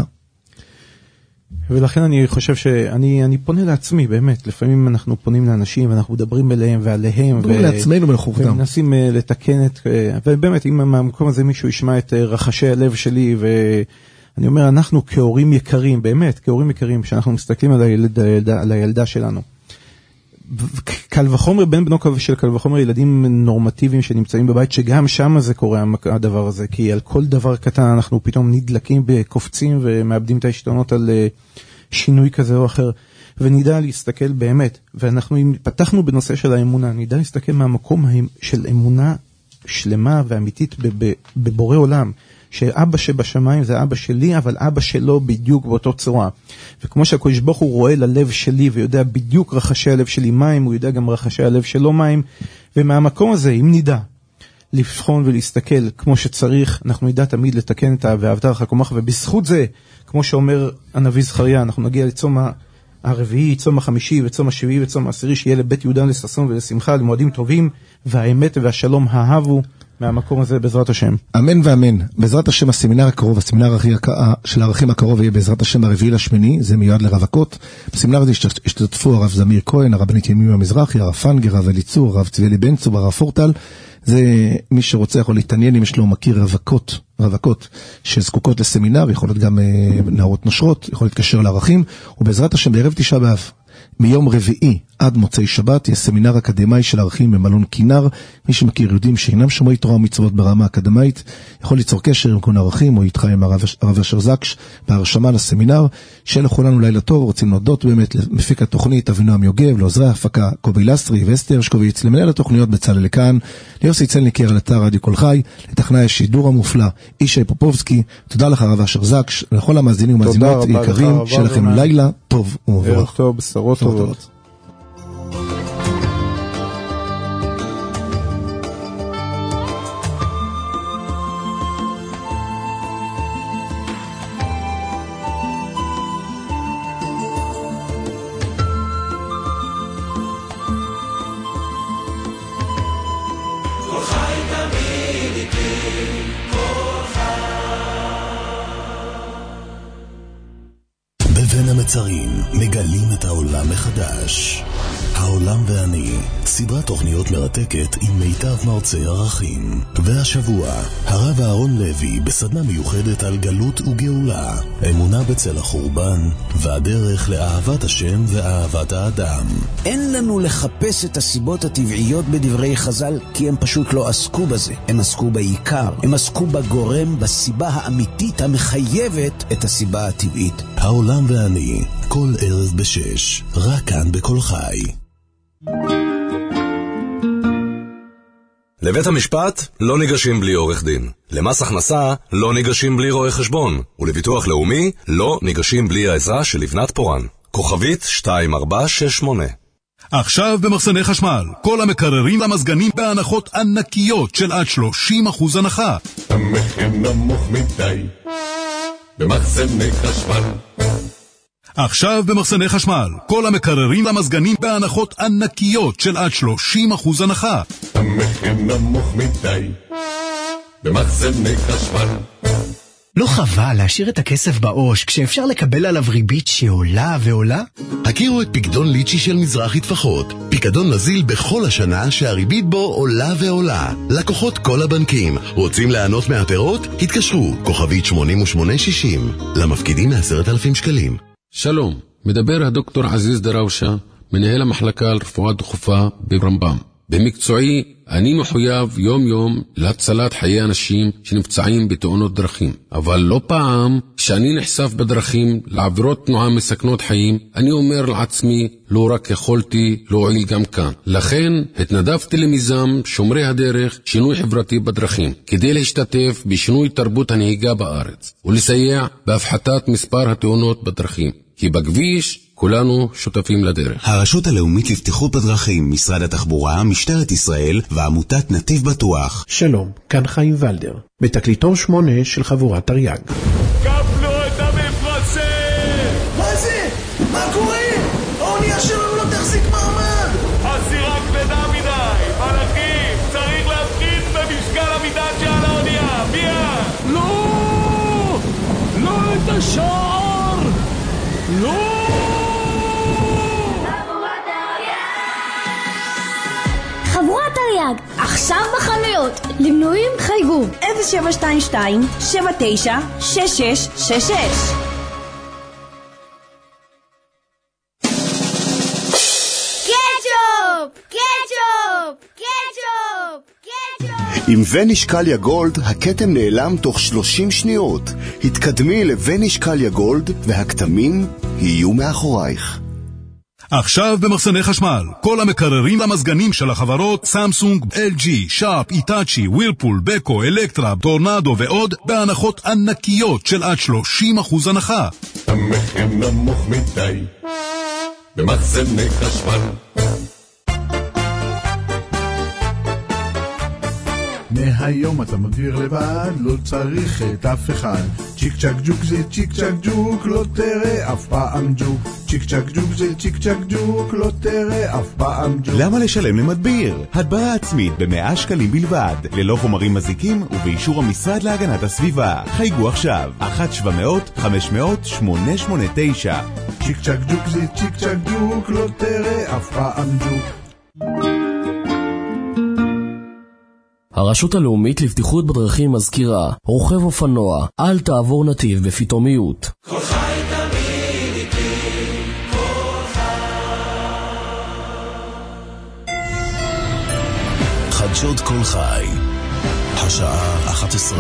ולכן אני חושב שאני פונה לעצמי, באמת. לפעמים אנחנו פונים לאנשים ואנחנו מדברים אליהם ועליהם. לעצמנו ולחובתם. ומנסים לתקן את, ובאמת, אם מהמקום הזה מישהו ישמע את רחשי הלב שלי, ואני אומר, אנחנו כהורים יקרים, באמת, כהורים יקרים, שאנחנו מסתכלים על הילדה שלנו. קל וחומר, בן בנו של קל וחומר, ילדים נורמטיביים שנמצאים בבית, שגם שם זה קורה הדבר הזה, כי על כל דבר קטן אנחנו פתאום נדלקים בקופצים ומאבדים את ההשתנות על שינוי כזה או אחר, ונדע להסתכל באמת, ואנחנו פתחנו בנושא של האמונה, נדע להסתכל מהמקום של אמונה שלמה ואמיתית בבורא עולם, שאבא שבשמיים זה אבא שלי, אבל אבא שלו בדיוק באותו צורה. וכמו שהקדוש ברוך הוא רואה ללב שלי, ויודע בדיוק רחשי הלב שלי מים, הוא יודע גם רחשי הלב שלו מים, ומהמקום הזה, אם נדע לבחון ולהסתכל כמו שצריך, אנחנו נדע תמיד לתקן את ואהבת לרעך כמוך, ובזכות זה, כמו שאומר הנביא זכריה, אנחנו נגיע לצום הרביעי, צום החמישי, וצום השביעי, וצום העשירי, שיהיה לבית יהודה לששון ולשמחה, למועדים טובים, והאמת והשלום האהבו מהמקום הזה בעזרת השם. אמן ואמן. בעזרת השם הסמינר הקרוב, הסמינר של הערכים הקרוב יהיה בעזרת השם ב4.8, זה מיועד לרווקות. בסמינר הזה השתתפו הרב זמיר כהן, הרבנית ימימה מזרחי, הרב פנגר, הרב אליצור, הרב צבילי בן צור, הרב פורטל. זה מי שרוצה יכול להתעניין אם יש לו מכיר רווקות שזקוקות לסמינר, יכול להיות גם נערות נושרות, יכול להתקשר לערכים, ובעזרת השם בערב 9 באב, מיום רביעי עד מוצאי שבת. יש סמינר אקדמי של ערכים במלון כינר. מי שמכיר יודעים שאינם שומרי תורה ומצוות ברמה אקדמית, יכול ליצור קשר עם כהן ערכים או איתך עם הרב אשר זקש בהרשמה לסמינר. שיהיה לכולנו לילה טוב. רוצים להודות באמת למפיק התוכנית אבינועם יוגב, לעוזרי ההפקה קובי לסטרי ואסתר שקוביץ, למנהל התוכניות בצלאל לכאן, ליוסי צלניקר על אתר רדיו כל חי, לטכנאי השידור המופלא ישי פופובסקי. תודה לך הרב אשר זקש, לכל המאזינים ומאזינות יקרים, שיהיה לכם לילה טוב ומבורך. ערב טוב, בשורות טובות. בין המצרים מגלים את העולם מחדש. העולם ואני, סדרת תוכניות מרתקת עם מיטב מרצי ערכים. והשבוע, הרב אהרון לוי בסדנה מיוחדת על גלות וגאולה, אמונה בצל החורבן, והדרך לאהבת השם ואהבת האדם. אין לנו לחפש את הסיבות הטבעיות בדברי חז"ל, כי הם פשוט לא עסקו בזה. הם עסקו בעיקר, הם עסקו בגורם, בסיבה האמיתית המחייבת את הסיבה הטבעית. העולם ואני, כל ערב ב6, רק כאן בכל חי. לבית המשפט לא ניגשים בלי עורך דין. למס הכנסה לא ניגשים בלי רואה חשבון. ולביטוח לאומי לא ניגשים בלי העזרה של לבנת פורן. כוכבית 2468. עכשיו במחסני חשמל, כל המקררים והמזגנים בהנחות ענקיות של עד 30% הנחה. המחיר נמוך מדי במחסני חשמל. עכשיו במחסני חשמל, כל המקררים והמזגנים בהנחות ענקיות של עד 30% הנחה. המחיר נמוך מדי במחסני חשמל. לא חבל להשאיר את הכסף בעו"ש כשאפשר לקבל עליו ריבית שעולה ועולה? הכירו את פיקדון ליצ'י של מזרחי טפחות. פיקדון נזיל בכל השנה שהריבית בו עולה ועולה. לקוחות כל הבנקים. רוצים לענות מהפירות? התקשרו, כוכבית 8860. למפקידים 10,000 שקלים. שלום, מדבר הדוקטור עזיז דראושה, מנהל המחלקה לרפואה דחופה ברמב"ם. במקצועי, אני מחויב יום-יום להצלת חיי אנשים שנפצעים בתאונות דרכים. אבל לא פעם, כשאני נחשף בדרכים לעבירות תנועה מסכנות חיים, אני אומר לעצמי, לא רק יכולתי להועיל גם כאן. לכן, התנדבתי למיזם שומרי הדרך, שינוי חברתי בדרכים, כדי להשתתף בשינוי תרבות הנהיגה בארץ, ולסייע בהפחתת מספר התאונות בדרכים. כי בכביש כולנו שותפים לדרך. הרשות הלאומית לבטיחות בדרכים, משרד התחבורה, משטרת ישראל ועמותת נתיב בטוח. שלום, כאן חיים ולדר, בתקליטור 8 של חבורת תרי"ג. קפלו את המפרסם! מה זה? מה קורה? האונייה שלנו לא תחזיק מעמד! הסירה כבדה מדי! מלאכים! צריך להפחית במשקל המטען שעל האונייה! מיד! לא! לא את השער! לא! חבורת תרי"ג, עכשיו בחנויות. למנויים חייגו 0722-796666. עם וניש קליה גולד, הכתם נעלם תוך 30 שניות. התקדמי לוניש קליה גולד, והכתמים יהיו מאחורייך. עכשיו במחסני חשמל, כל המקררים והמזגנים של החברות סמסונג, LG, שרפ, איטאצ'י, ווירפול, בקו, אלקטרה, טורנדו ועוד, בהנחות ענקיות של עד 30% הנחה. המחיר נמוך מדי במחסני חשמל. מהיום אתה מגדיר לבד, לא צריך את אף אחד. צ'יק צ'ק ג'וק זה צ'יק צ'ק ג'וק, לא תראה אף פעם ג'וק. צ'יק צ'ק ג'וק זה צ'יק צ'ק ג'וק, לא תראה אף פעם ג'וק. למה לשלם למדביר? הדברה עצמית ב100 שקלים בלבד, ללא חומרים מזיקים ובאישור המשרד להגנת הסביבה. חייגו עכשיו, 1-700-500-889. צ'יק צ'ק ג'וק זה צ'יק צ'ק ג'וק, לא תראה אף פעם ג'וק. הרשות הלאומית לבטיחות בדרכים מזכירה, רוכב אופנוע, אל תעבור נתיב בפתאומיות. כל חי תמיד איתי, כל חי. חדשות כל חי. השעה 11.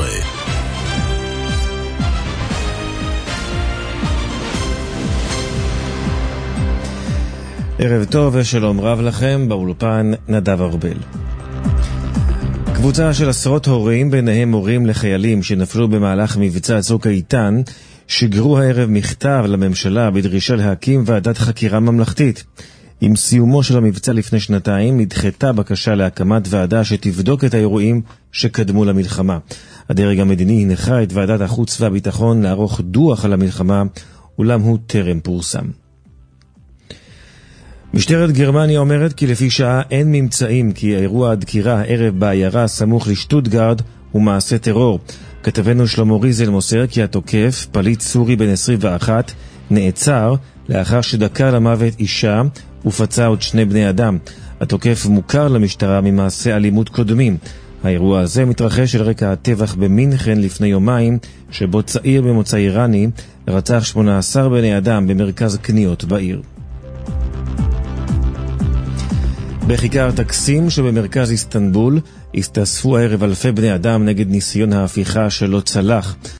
ערב טוב ושלום רב לכם, באולפן נדב ארבל. קבוצה של עשרות הורים, ביניהם הורים לחיילים שנפלו במהלך מבצע צוק איתן, שגרו הערב מכתב לממשלה בדרישה להקים ועדת חקירה ממלכתית. עם סיומו של המבצע לפני שנתיים, נדחתה בקשה להקמת ועדה שתבדוק את האירועים שקדמו למלחמה. הדרג המדיני הנחה את ועדת החוץ והביטחון לערוך דוח על המלחמה, אולם הוא טרם פורסם. משטרת גרמניה אומרת כי לפי שעה אין ממצאים כי האירוע הדקירה הערב בעיירה סמוך לשטוטגרד הוא מעשה טרור. כתבנו שלמה ריזל מוסר כי התוקף, פליט סורי בן 21, נעצר לאחר שדקר למוות אישה ופצע עוד 2 בני אדם. התוקף מוכר למשטרה ממעשה אלימות קודמים. האירוע הזה מתרחש על רקע הטבח במינכן לפני יומיים, שבו צעיר ממוצא איראני רצח 18 בני אדם במרכז קניות בעיר. בכיכר טקסים שבמרכז איסטנבול הסתאספו הערב אלפי בני אדם נגד ניסיון ההפיכה שלא צלח.